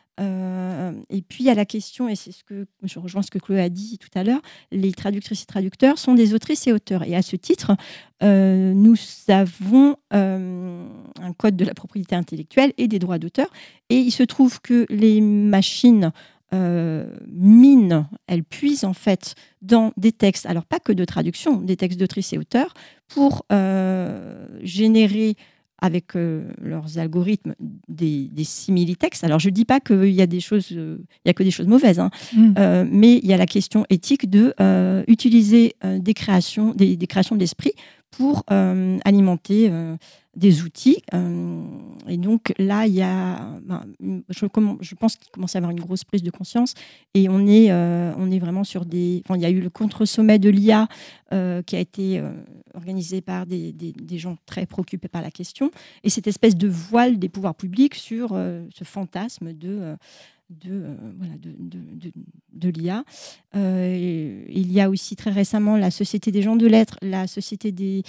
Euh, et puis, il y a la question, et c'est ce que je rejoins ce que Chloé a dit tout à l'heure, les traductrices et traducteurs sont des autrices et auteurs. Et à ce titre, euh, nous avons euh, un code de la propriété intellectuelle et des droits d'auteur. Et il se trouve que les machines euh, minent, elles puisent en fait dans des textes, alors pas que de traduction, des textes d'autrices et auteurs, pour euh, générer avec euh, leurs algorithmes des, des simili-textes. Alors, je ne dis pas qu'il y a des choses, euh, il y a que des choses mauvaises, hein, mmh. euh, mais il y a la question éthique de euh, utiliser euh, des créations, des, des créations de l'esprit pour euh, alimenter euh, des outils. Euh, et donc là, il y a, ben, je, je pense qu'il commence à y avoir une grosse prise de conscience. Et on est, euh, on est vraiment sur des... Enfin, il y a eu le contre-sommet de l'I A euh, qui a été euh, organisé par des, des, des gens très préoccupés par la question. Et cette espèce de voile des pouvoirs publics sur euh, ce fantasme de... Euh, de, euh, voilà, de, de, de, de l'I A. Euh, il y a aussi très récemment la Société des gens de lettres, la Société des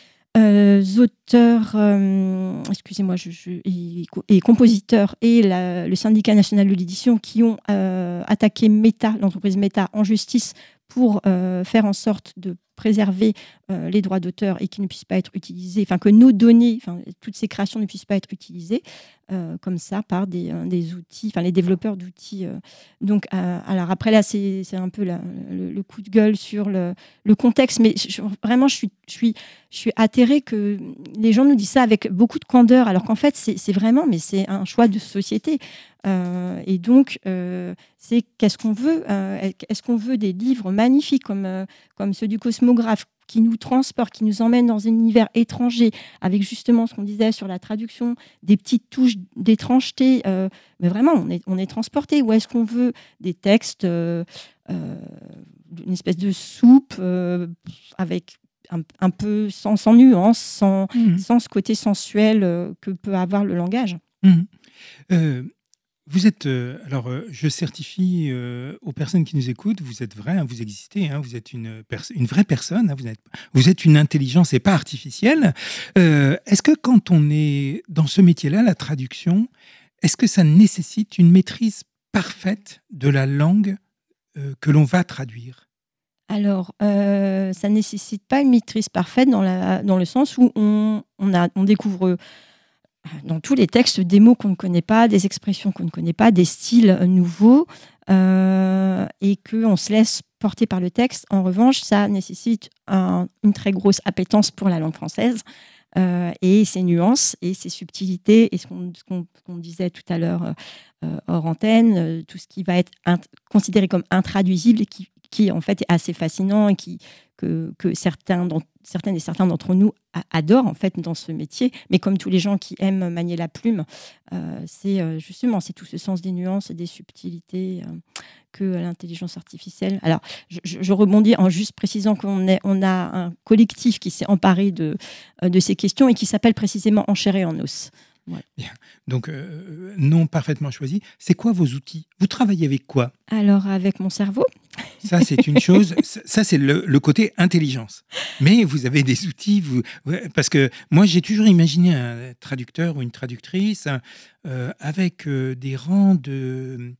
euh, auteurs, euh, excusez-moi, je, je, et, et compositeurs et la, le Syndicat national de l'édition qui ont euh, attaqué Meta, l'entreprise Meta, en justice pour euh, faire en sorte de préserver euh, les droits d'auteur et qu'ils ne puissent pas être utilisés, enfin que nos données, enfin toutes ces créations ne puissent pas être utilisées euh, comme ça par des, euh, des outils, enfin les développeurs d'outils. Euh. Donc, euh, alors après là, c'est, c'est un peu la, le, le coup de gueule sur le, le contexte, mais je, vraiment, je suis, je suis, je suis atterrée que les gens nous disent ça avec beaucoup de candeur, alors qu'en fait, c'est, c'est vraiment, mais c'est un choix de société. Euh, et donc, euh, c'est qu'est-ce qu'on veut euh, Est-ce qu'on veut des livres magnifiques comme, euh, comme ceux du Cosmographe qui nous transportent, qui nous emmènent dans un univers étranger, avec justement ce qu'on disait sur la traduction, des petites touches d'étrangeté, euh, mais vraiment, on est, on est transporté. Ou est-ce qu'on veut des textes, euh, euh, une espèce de soupe euh, avec un, un peu sans, sans nuance, sans, mmh. sans ce côté sensuel euh, que peut avoir le langage. Mmh. Euh... Vous êtes, euh, alors euh, je certifie euh, aux personnes qui nous écoutent, vous êtes vrai, hein, vous existez, hein, vous êtes une, pers- une vraie personne, hein, vous, êtes, vous êtes une intelligence et pas artificielle. Euh, est-ce que quand on est dans ce métier-là, la traduction, est-ce que ça nécessite une maîtrise parfaite de la langue euh, que l'on va traduire ? Alors, euh, ça ne nécessite pas une maîtrise parfaite dans, la, dans le sens où on, on, a, on découvre... dans tous les textes, des mots qu'on ne connaît pas, des expressions qu'on ne connaît pas, des styles nouveaux, euh, et qu'on se laisse porter par le texte. En revanche, ça nécessite un, une très grosse appétence pour la langue française, euh, et ses nuances, et ses subtilités, et ce qu'on, ce qu'on, ce qu'on disait tout à l'heure euh, hors antenne, euh, tout ce qui va être int- considéré comme intraduisible, et qui, qui en fait est assez fascinant, et qui, que, que certains d'entre certaines et certains d'entre nous adorent en fait dans ce métier, mais comme tous les gens qui aiment manier la plume, euh, c'est euh, justement c'est tout ce sens des nuances et des subtilités euh, que l'intelligence artificielle. Alors, je, je rebondis en juste précisant qu'on est, on a un collectif qui s'est emparé de, de ces questions et qui s'appelle précisément En chair et en os. Voilà. Bien. Donc, euh, non parfaitement choisi. C'est quoi vos outils ? Vous travaillez avec quoi ? Alors, avec mon cerveau. Ça, c'est une chose. Ça, c'est le, le côté intelligence. Mais vous avez des outils. Vous, parce que moi, j'ai toujours imaginé un traducteur ou une traductrice euh, avec euh, des rangs de...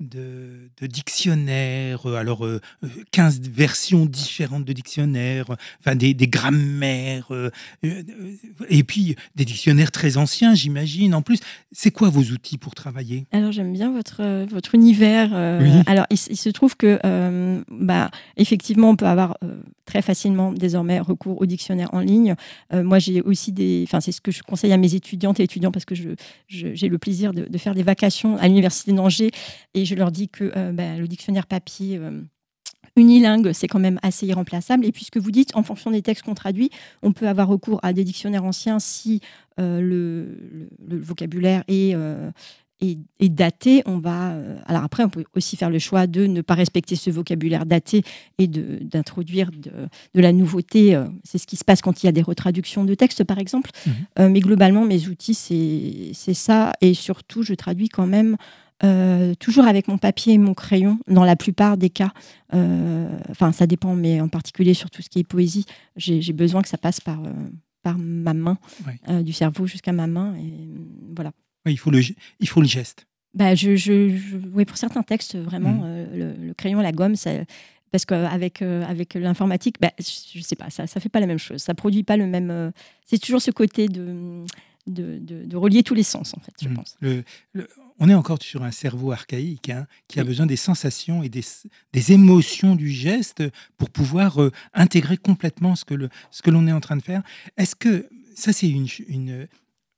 De, de dictionnaires, alors euh, quinze versions différentes de dictionnaires, enfin des, des grammaires, euh, euh, et puis des dictionnaires très anciens, j'imagine. En plus, c'est quoi vos outils pour travailler ? Alors j'aime bien votre euh, votre univers. Euh, oui. Alors il, il se trouve que euh, bah effectivement on peut avoir euh, très facilement désormais recours aux dictionnaires en ligne. Euh, moi j'ai aussi des, enfin c'est ce que je conseille à mes étudiantes et étudiants parce que je, je j'ai le plaisir de, de faire des vacations à l'université d'Angers et je leur dis que euh, bah, le dictionnaire papier euh, unilingue, c'est quand même assez irremplaçable. Et puisque vous dites, en fonction des textes qu'on traduit, on peut avoir recours à des dictionnaires anciens si euh, le, le, le vocabulaire est, euh, est, est daté. On va, euh, alors après, on peut aussi faire le choix de ne pas respecter ce vocabulaire daté et de, d'introduire de, de la nouveauté. C'est ce qui se passe quand il y a des retraductions de textes, par exemple. Mmh. Euh, mais globalement, mes outils, c'est, c'est ça. Et surtout, je traduis quand même Euh, toujours avec mon papier et mon crayon dans la plupart des cas. Enfin, euh, ça dépend, mais en particulier sur tout ce qui est poésie, j'ai, j'ai besoin que ça passe par, euh, par ma main, oui. euh, du cerveau jusqu'à ma main. Et voilà. Oui, il faut le, il faut le geste. Bah, je, je, je, oui, pour certains textes, vraiment, mmh. euh, le, le crayon, la gomme, ça, parce qu'avec euh, avec l'informatique, bah, je ne sais pas, ça ne fait pas la même chose. Ça ne produit pas le même... Euh, c'est toujours ce côté de... De, de, de relier tous les sens, en fait, je mmh. pense. Le, le, on est encore sur un cerveau archaïque hein, qui a oui. besoin des sensations et des, des émotions du geste pour pouvoir euh, intégrer complètement ce que, le, ce que l'on est en train de faire. Est-ce que, ça c'est une, une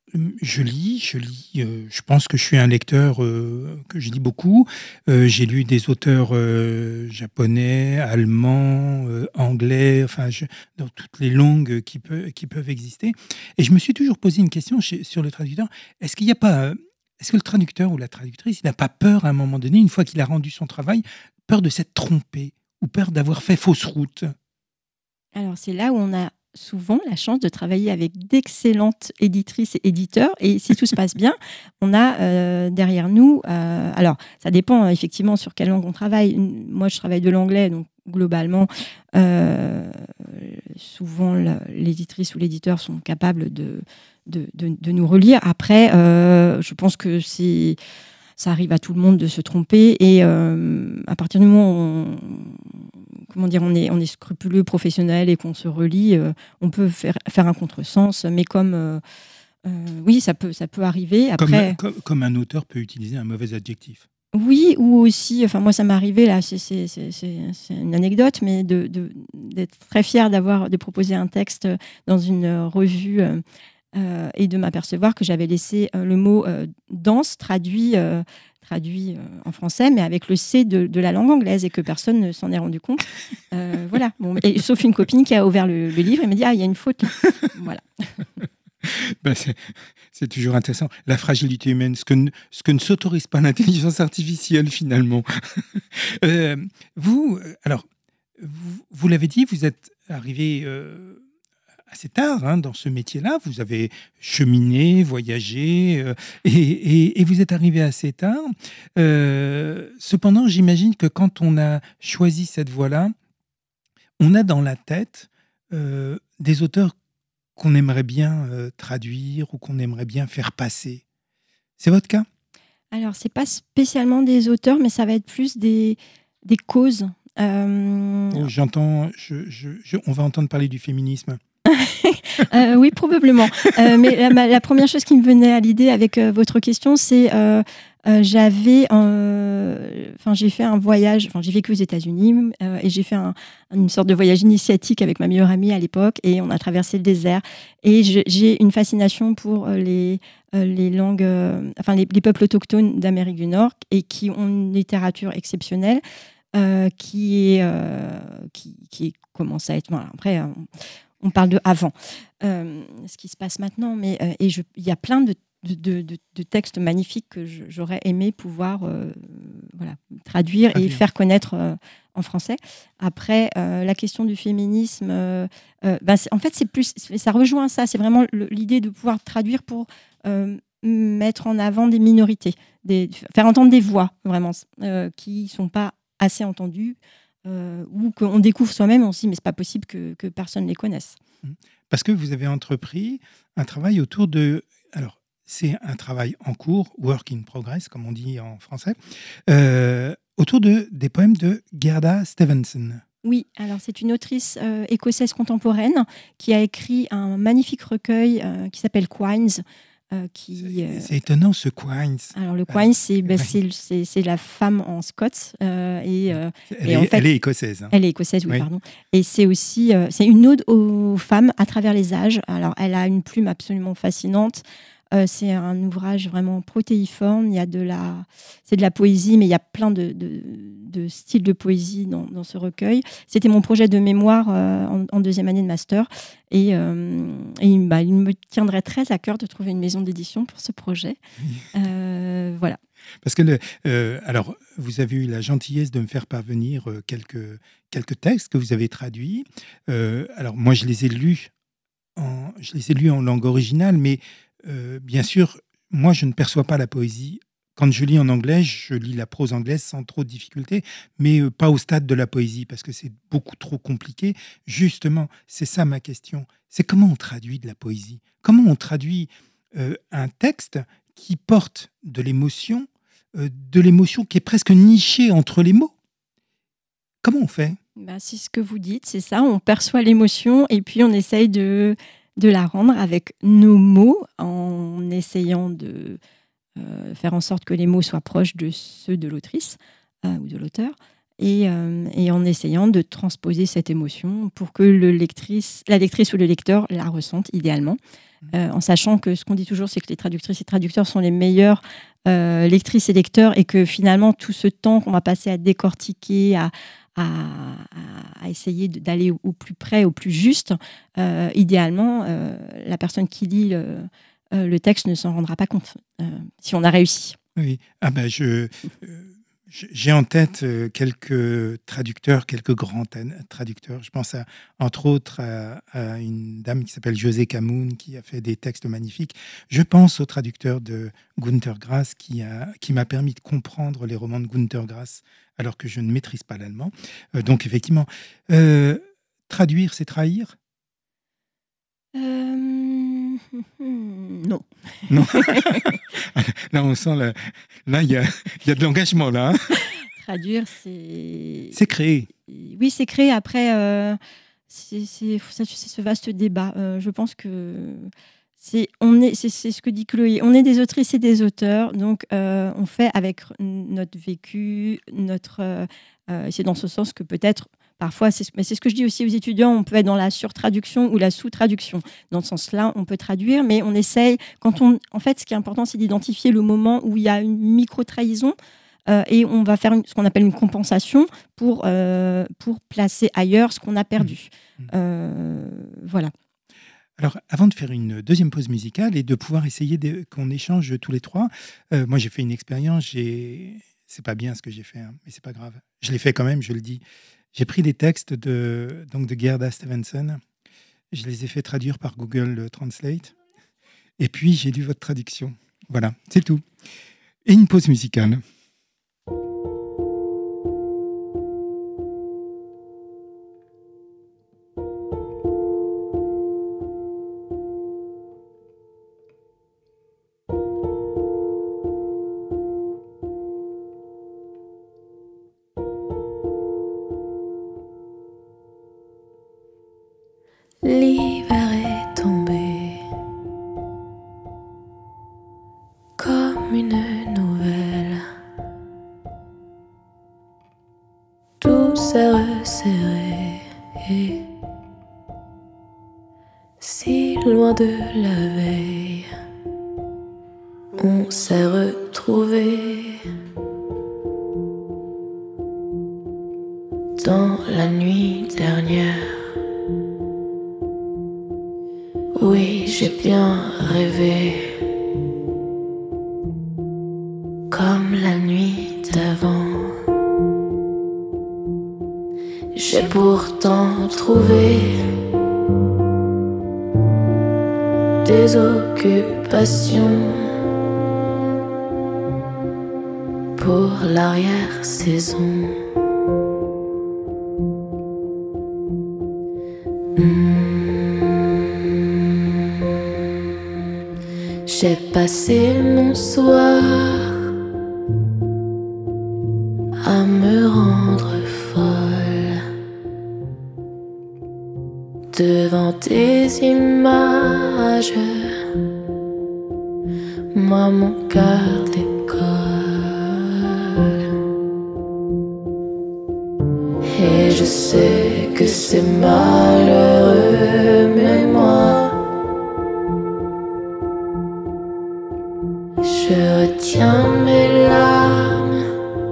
je lis, je lis. Euh, je pense que je suis un lecteur, euh, que je lis beaucoup. Euh, j'ai lu des auteurs euh, japonais, allemands, euh, anglais, enfin, je, dans toutes les langues qui, peut, qui peuvent exister. Et je me suis toujours posé une question chez, sur le traducteur. Est-ce qu'il n'y a pas, euh, est-ce que le traducteur ou la traductrice, il n'a pas peur à un moment donné, une fois qu'il a rendu son travail, peur de s'être trompé ou peur d'avoir fait fausse route? Alors, c'est là où on a souvent la chance de travailler avec d'excellentes éditrices et éditeurs. Et si tout se passe bien, on a euh, derrière nous... Euh, alors, ça dépend hein, effectivement sur quelle langue on travaille. Moi, je travaille de l'anglais, donc globalement, euh, souvent, la, l'éditrice ou l'éditeur sont capables de, de, de, de nous relire. Après, euh, je pense que c'est... ça arrive à tout le monde de se tromper. Et euh, à partir du moment où on, comment dire, on, est, on est scrupuleux, professionnel et qu'on se relie, euh, on peut faire, faire un contresens. Mais comme... Euh, euh, oui, ça peut, ça peut arriver. Après, comme, comme, comme un auteur peut utiliser un mauvais adjectif. Oui, ou aussi... Enfin, moi, ça m'est arrivé, là, c'est, c'est, c'est, c'est une anecdote, mais de, de, d'être très fière d'avoir, de proposer un texte dans une revue... Euh, Euh, et de m'apercevoir que j'avais laissé euh, le mot euh, danse traduit, euh, traduit euh, en français, mais avec le C de, de la langue anglaise et que personne ne s'en est rendu compte. Euh, voilà. Bon, et, sauf une copine qui a ouvert le, le livre et m'a dit « Ah, il y a une faute là. » Voilà. Ben c'est, c'est toujours intéressant. La fragilité humaine, ce que, ne, ce que ne s'autorise pas l'intelligence artificielle finalement. euh, vous, alors, vous, vous l'avez dit, vous êtes arrivé... Euh, assez tard hein, dans ce métier-là. Vous avez cheminé, voyagé, euh, et, et, et vous êtes arrivé assez tard. Euh, cependant, j'imagine que quand on a choisi cette voie-là, on a dans la tête euh, des auteurs qu'on aimerait bien euh, traduire ou qu'on aimerait bien faire passer. C'est votre cas ? Alors, c'est pas spécialement des auteurs, mais ça va être plus des, des causes. Euh... Oh, j'entends, je, je, je, on va entendre parler du féminisme. euh, oui, probablement. Euh, mais la, la première chose qui me venait à l'idée avec euh, votre question, c'est euh, euh, j'avais, euh, enfin, j'ai fait un voyage. Enfin, j'ai vécu aux États-Unis euh, et j'ai fait un, une sorte de voyage initiatique avec ma meilleure amie à l'époque, et on a traversé le désert. Et je, j'ai une fascination pour euh, les euh, les langues, euh, enfin les, les peuples autochtones d'Amérique du Nord et qui ont une littérature exceptionnelle, euh, qui est euh, qui, qui commence à être. Voilà, après. Euh, On parle de avant, euh, ce qui se passe maintenant, mais euh, et je, il y a plein de, de, de, de textes magnifiques que je, j'aurais aimé pouvoir euh, voilà, traduire Très et bien. faire connaître euh, en français. Après, euh, la question du féminisme, euh, euh, ben c'est, en fait, c'est plus, ça rejoint ça. C'est vraiment le, l'idée de pouvoir traduire pour euh, mettre en avant des minorités, des, faire entendre des voix vraiment euh, qui sont pas assez entendues. Euh, ou qu'on découvre soi-même, on se dit mais c'est pas possible que, que personne les connaisse. Parce que vous avez entrepris un travail autour de... Alors, c'est un travail en cours, work in progress, comme on dit en français, euh, autour de, des poèmes de Gerda Stevenson. Oui, alors c'est une autrice euh, écossaise contemporaine qui a écrit un magnifique recueil euh, qui s'appelle Quines. Euh, qui, euh... C'est étonnant ce Quines. Alors le Quines, c'est, ben, ouais. c'est, c'est, c'est la femme en Scots euh, et, euh, elle, et est, en fait, elle est écossaise. Hein. Elle est écossaise, oui, oui. pardon. Et c'est aussi euh, c'est une ode aux femmes à travers les âges. Alors elle a une plume absolument fascinante. Euh, c'est un ouvrage vraiment protéiforme. Il y a de la, c'est de la poésie, mais il y a plein de, de, de styles de poésie dans, dans ce recueil. C'était mon projet de mémoire euh, en, en deuxième année de master. Et, euh, et bah, il me tiendrait très à cœur de trouver une maison d'édition pour ce projet. Euh, voilà. Parce que, le, euh, alors, vous avez eu la gentillesse de me faire parvenir euh, quelques, quelques textes que vous avez traduits. Euh, alors, moi, je les ai lus en, je les ai lus en langue originale, mais Euh, bien sûr, moi, je ne perçois pas la poésie. Quand je lis en anglais, je lis la prose anglaise sans trop de difficulté, mais euh, pas au stade de la poésie, parce que c'est beaucoup trop compliqué. Justement, c'est ça ma question. C'est comment on traduit de la poésie ? Comment on traduit euh, un texte qui porte de l'émotion, euh, de l'émotion qui est presque nichée entre les mots ? Comment on fait ? Ben, c'est ce que vous dites, c'est ça. On perçoit l'émotion et puis on essaye de... de la rendre avec nos mots, en essayant de euh, faire en sorte que les mots soient proches de ceux de l'autrice euh, ou de l'auteur. et, euh, et en essayant de transposer cette émotion pour que le lectrice, la lectrice ou le lecteur la ressente idéalement. Euh, en sachant que ce qu'on dit toujours, c'est que les traductrices et traducteurs sont les meilleurs euh, lectrices et lecteurs, et que finalement, tout ce temps qu'on va passer à décortiquer, à, à, à essayer d'aller au plus près, au plus juste, euh, idéalement, euh, la personne qui lit le, euh, le texte ne s'en rendra pas compte, euh, si on a réussi. Oui, ah ben je... Euh... J'ai en tête quelques traducteurs, quelques grands traducteurs. Je pense à, entre autres à, à une dame qui s'appelle José Camoun, qui a fait des textes magnifiques. Je pense au traducteur de Günter Grass, qui, a, qui m'a permis de comprendre les romans de Günter Grass, alors que je ne maîtrise pas l'allemand. Euh, donc effectivement, euh, traduire, c'est trahir ? Euh... Non. Non. Là, on sent, la... là, il y a, y a de l'engagement, là. Hein. Traduire, c'est... C'est créer. Oui, c'est créer. Après, euh, c'est, c'est, c'est ce vaste débat. Euh, je pense que c'est, on est, c'est, c'est ce que dit Chloé. On est des autrices et des auteurs, donc euh, on fait avec notre vécu, notre... Euh, c'est dans ce sens que peut-être... Parfois, c'est, mais c'est ce que je dis aussi aux étudiants, on peut être dans la surtraduction ou la sous-traduction. Dans ce sens-là, on peut traduire, mais on essaye, quand on, en fait, ce qui est important, c'est d'identifier le moment où il y a une micro-trahison euh, et on va faire une, ce qu'on appelle une compensation pour, euh, pour placer ailleurs ce qu'on a perdu. Mmh. Euh, voilà. Alors, avant de faire une deuxième pause musicale et de pouvoir essayer de, qu'on échange tous les trois, euh, moi, j'ai fait une expérience, j'ai... c'est pas bien ce que j'ai fait, hein, mais c'est pas grave. Je l'ai fait quand même, je le dis. J'ai pris des textes de, donc de Gerda Stevenson, je les ai fait traduire par Google Translate, et puis j'ai lu votre traduction. Voilà, c'est tout. Et une pause musicale. L'hiver est tombé comme une nouvelle. Tout s'est resserré et si loin de la veille, on s'est retrouvés dans la nuit dernière. Oui, j'ai bien rêvé, comme la nuit d'avant. J'ai pourtant trouvé des occupations pour l'arrière-saison. Mmh. J'ai passé mon soir à me rendre folle devant tes images, moi mon cœur décolle. Et je sais que c'est malheureux, mais moi je retiens mes larmes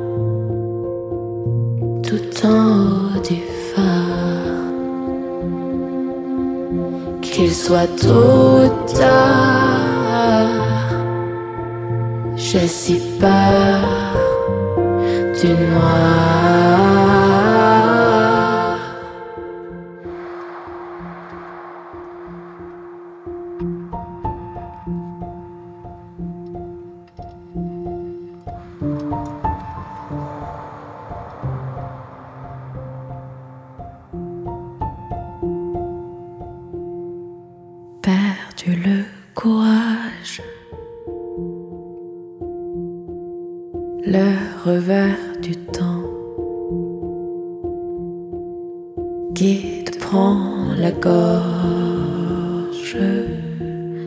tout en haut du phare. Qu'il soit tôt ou tard, j'ai si peur du noir. Perdu le courage, le revers du temps qui te prend la gorge,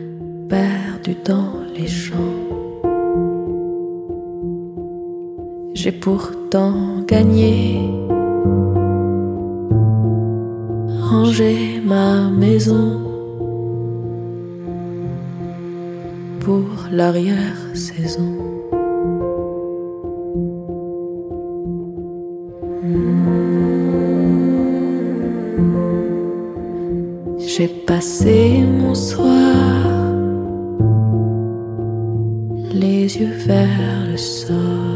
perdu dans les champs. J'ai pourtant gagné, rangé ma maison pour l'arrière-saison. J'ai passé mon soir, les yeux vers le sol,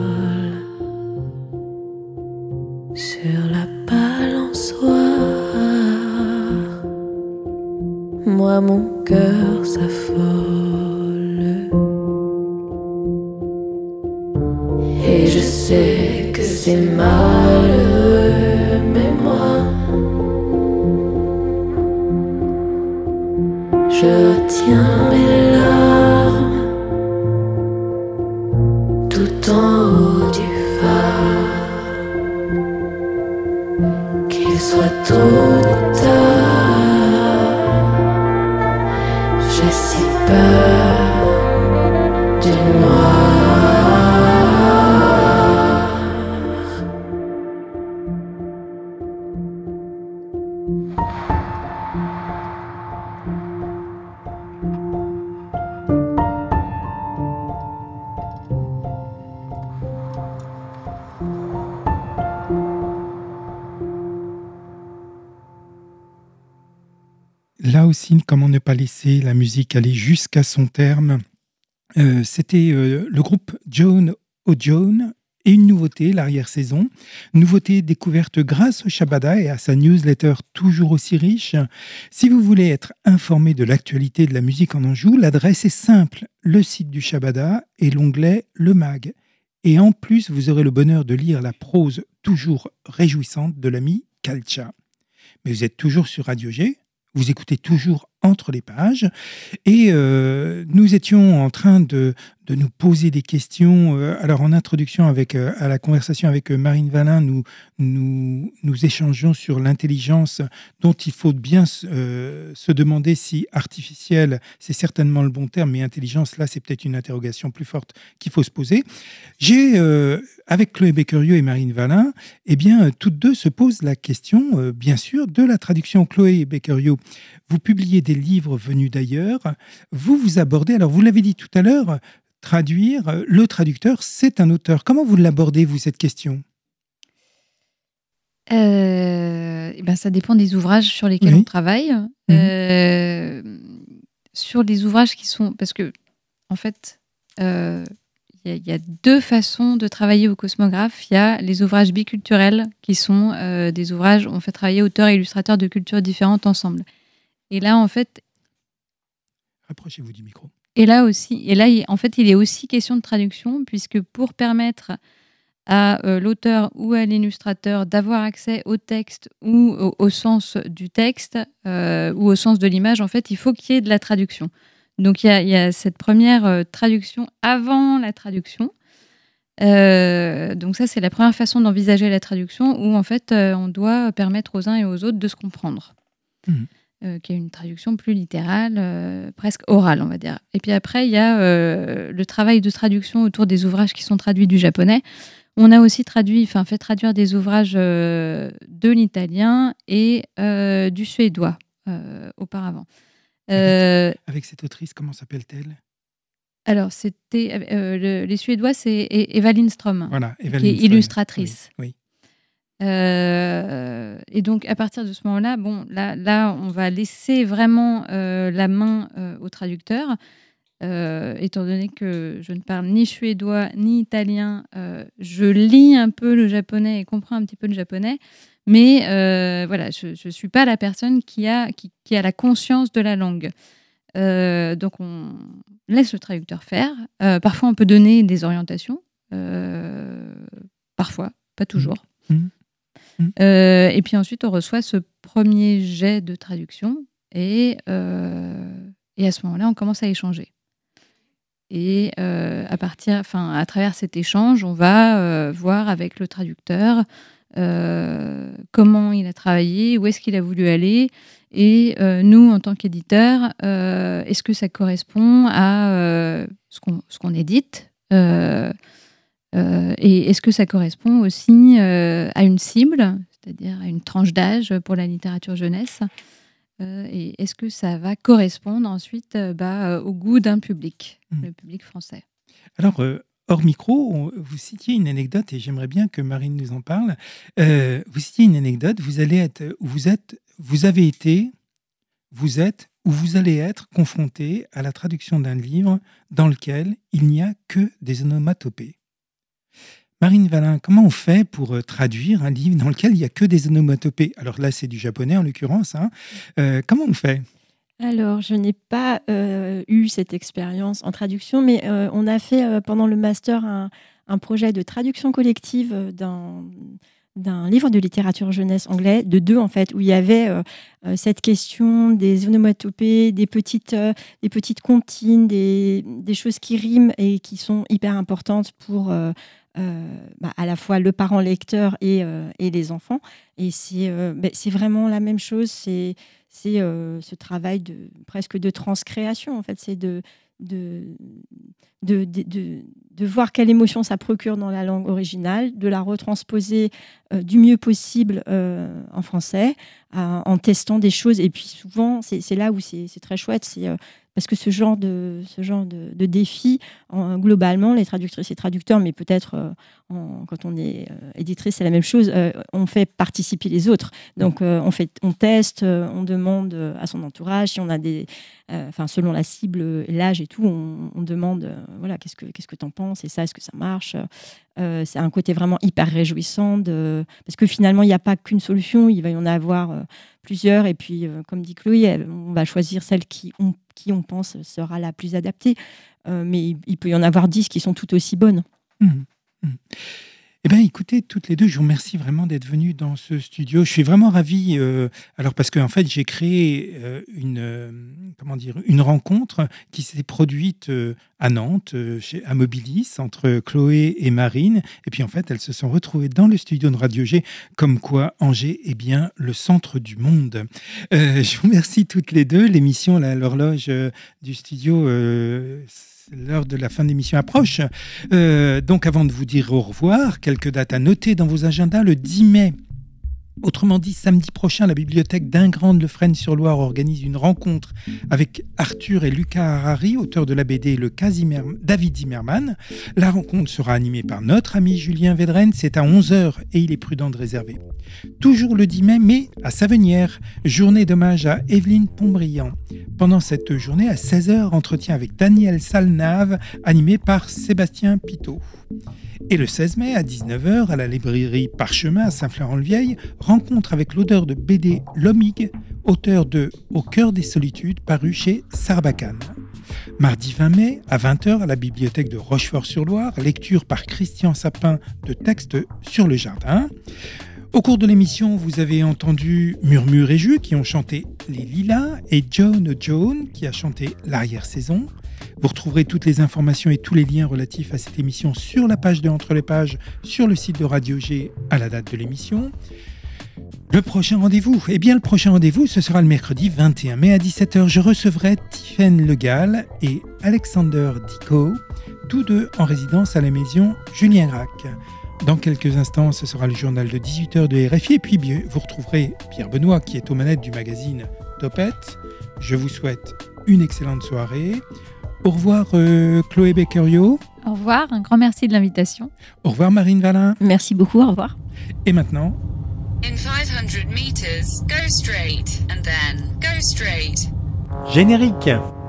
sur la balançoire. Moi, mon cœur s'affole, et je sais que c'est malheureux, mais moi, je retiens mes larmes tout en haut du phare. Qu'il soit tôt ou tard, j'ai si peur du noir. Là aussi, comment ne pas laisser la musique aller jusqu'à son terme. Euh, C'était euh, le groupe Joan O'Joan et une nouveauté, l'arrière-saison. Nouveauté découverte grâce au Shabada et à sa newsletter toujours aussi riche. Si vous voulez être informé de l'actualité de la musique en Anjou, l'adresse est simple, le site du Shabada et l'onglet Le Mag. Et en plus, vous aurez le bonheur de lire la prose toujours réjouissante de l'ami Kalcha. Mais vous êtes toujours sur Radio G. Vous écoutez toujours Entre les pages et euh, nous étions en train de, de nous poser des questions. Euh, alors en introduction avec, euh, à la conversation avec euh, Marine Valin, nous, nous, nous échangeons sur l'intelligence dont il faut bien euh, se demander si artificielle, c'est certainement le bon terme, mais intelligence, là c'est peut-être une interrogation plus forte qu'il faut se poser. J'ai, euh, avec Chloé Becquerieux et Marine Valin, eh bien, toutes deux se posent la question, euh, bien sûr, de la traduction. Chloé Becquerieux, vous publiez des livres venus d'ailleurs, vous vous abordez, alors vous l'avez dit tout à l'heure, traduire, le traducteur, c'est un auteur. Comment vous l'abordez, vous, cette question ? euh, eh ben, Ça dépend des ouvrages sur lesquels Oui. on travaille. Mmh. Euh, sur les ouvrages qui sont... Parce que, en fait, il euh, y, y a deux façons de travailler au Cosmographe. Il y a les ouvrages biculturels, qui sont euh, des ouvrages où on fait travailler auteurs et illustrateurs de cultures différentes ensemble. Et là, en fait... Rapprochez-vous du micro. Et là aussi, et là, en fait, il est aussi question de traduction, puisque pour permettre à euh, l'auteur ou à l'illustrateur d'avoir accès au texte ou au, au sens du texte euh, ou au sens de l'image, en fait, il faut qu'il y ait de la traduction. Donc, il y a, il y a cette première euh, traduction avant la traduction. Euh, donc ça, c'est la première façon d'envisager la traduction, où en fait, euh, on doit permettre aux uns et aux autres de se comprendre. Mmh. Euh, qui est une traduction plus littérale, euh, presque orale, on va dire. Et puis après, il y a euh, le travail de traduction autour des ouvrages qui sont traduits du japonais. On a aussi traduit, enfin, fait traduire des ouvrages euh, de l'italien et euh, du suédois euh, auparavant. Euh, avec, avec cette autrice, comment s'appelle-t-elle ? Alors, c'était euh, le, les Suédois, c'est Eva Lindström, voilà, Eva qui est Lindström. illustratrice. Oui. oui. Euh, et donc, à partir de ce moment-là, bon, là, là, on va laisser vraiment euh, la main euh, au traducteur, euh, étant donné que je ne parle ni suédois ni italien. Euh, je lis un peu le japonais et comprends un petit peu le japonais, mais euh, voilà, je ne suis pas la personne qui a, qui, qui a la conscience de la langue. Euh, donc, on laisse le traducteur faire. Euh, parfois, on peut donner des orientations. Euh, parfois, pas toujours. Mmh. Mmh. Euh, et puis ensuite, on reçoit ce premier jet de traduction et, euh, et à ce moment-là, on commence à échanger. Et euh, à partir, enfin, à travers cet échange, on va euh, voir avec le traducteur euh, comment il a travaillé, où est-ce qu'il a voulu aller, et euh, nous, en tant qu'éditeurs, euh, est-ce que ça correspond à euh, ce qu'on, ce qu'on édite euh, Euh, et est-ce que ça correspond aussi euh, à une cible, c'est-à-dire à une tranche d'âge pour la littérature jeunesse? euh, Et est-ce que ça va correspondre ensuite euh, bah, au goût d'un public, mmh. le public français? Alors, euh, hors micro, on, vous citiez une anecdote, et j'aimerais bien que Marine nous en parle. Euh, vous citiez une anecdote, vous, allez être, vous, êtes, vous avez été, vous êtes ou vous allez être confronté à la traduction d'un livre dans lequel il n'y a que des onomatopées. Marine Valin, comment on fait pour traduire un livre dans lequel il n'y a que des onomatopées? Alors là, c'est du japonais en l'occurrence. Hein. Euh, comment on fait? Alors, je n'ai pas euh, eu cette expérience en traduction, mais euh, on a fait euh, pendant le master un, un projet de traduction collective d'un, d'un livre de littérature jeunesse anglais, de deux en fait, où il y avait euh, euh, cette question des onomatopées, des petites, euh, des petites comptines, des, des choses qui riment et qui sont hyper importantes pour... Euh, Euh, bah, à la fois le parent lecteur et, euh, et les enfants. Et c'est, euh, bah, c'est vraiment la même chose, c'est, c'est euh, ce travail de, presque de transcréation, en fait. C'est de, de, de, de, de, de voir quelle émotion ça procure dans la langue originale, de la retransposer euh, du mieux possible euh, en français, euh, en testant des choses. Et puis souvent, c'est, c'est là où c'est, c'est très chouette, c'est... Euh, Parce que ce genre de, ce genre de, de défi, en, globalement, les traductrices et traducteurs, mais peut-être euh, en, quand on est euh, éditrice, c'est la même chose, euh, on fait participer les autres. Donc, euh, on, fait, on teste, euh, on demande à son entourage, si on a des, euh, enfin, selon la cible, l'âge et tout, on, on demande, euh, voilà, qu'est-ce que, qu'est-ce que t'en penses? Et ça, est-ce que ça marche? euh, C'est un côté vraiment hyper réjouissant, de, parce que finalement, il n'y a pas qu'une solution, il va y en avoir euh, plusieurs. Et puis, euh, comme dit Chloé, elle, on va choisir celle qui ont qui on pense sera la plus adaptée. Euh, mais il peut y en avoir dix qui sont tout aussi bonnes. Mmh, mmh. Eh bien, écoutez, toutes les deux, je vous remercie vraiment d'être venues dans ce studio. Je suis vraiment ravi, euh, alors parce qu'en fait, j'ai créé euh, une, euh, comment dire, une rencontre qui s'est produite euh, à Nantes, euh, chez Amobilis, entre Chloé et Marine. Et puis, en fait, elles se sont retrouvées dans le studio de Radio G, comme quoi Angers est bien le centre du monde. Euh, je vous remercie toutes les deux. L'émission, là, l'horloge euh, du studio... Euh, l'heure de la fin de l'émission approche. Euh, donc, avant de vous dire au revoir, quelques dates à noter dans vos agendas. Le dix mai, autrement dit, samedi prochain, la bibliothèque d'Ingrande-le-Fresne-sur-Loire organise une rencontre avec Arthur et Lucas Harari, auteurs de la B D Le cas Zimmer... David Zimmerman. La rencontre sera animée par notre ami Julien Védrenne. C'est à onze heures et il est prudent de réserver. Toujours le dix mai, mais à Savenière, journée d'hommage à Evelyne Pontbriand. Pendant cette journée, à seize heures, entretien avec Daniel Salnave, animé par Sébastien Pitot. Et le seize mai, à dix-neuf heures, à la librairie Parchemin à Saint-Florent-le-Vieil, rencontre avec l'auteur de B D Lomig, auteur de Au cœur des solitudes, paru chez Sarbacane. Mardi vingt mai, à vingt heures, à la bibliothèque de Rochefort-sur-Loire, lecture par Christian Sapin de textes sur le jardin. Au cours de l'émission, vous avez entendu Murmure et Jus qui ont chanté Les Lilas et Joan Joan qui a chanté l'arrière-saison. Vous retrouverez toutes les informations et tous les liens relatifs à cette émission sur la page de Entre les Pages, sur le site de Radio G à la date de l'émission. Le prochain rendez-vous, eh bien le prochain rendez-vous, ce sera le mercredi vingt et un mai à dix-sept heures. Je recevrai Tiffaine Le Gall et Alexander Dico, tous deux en résidence à la maison Julien Gracq. Dans quelques instants, ce sera le journal de dix-huit heures de R F I. Et puis, vous retrouverez Pierre Benoît, qui est aux manettes du magazine Topette. Je vous souhaite une excellente soirée. Au revoir, euh, Chloé Becquerio. Au revoir, un grand merci de l'invitation. Au revoir, Marine Valin. Merci beaucoup, au revoir. Et maintenant... In five hundred meters, go straight, and then go straight. Générique.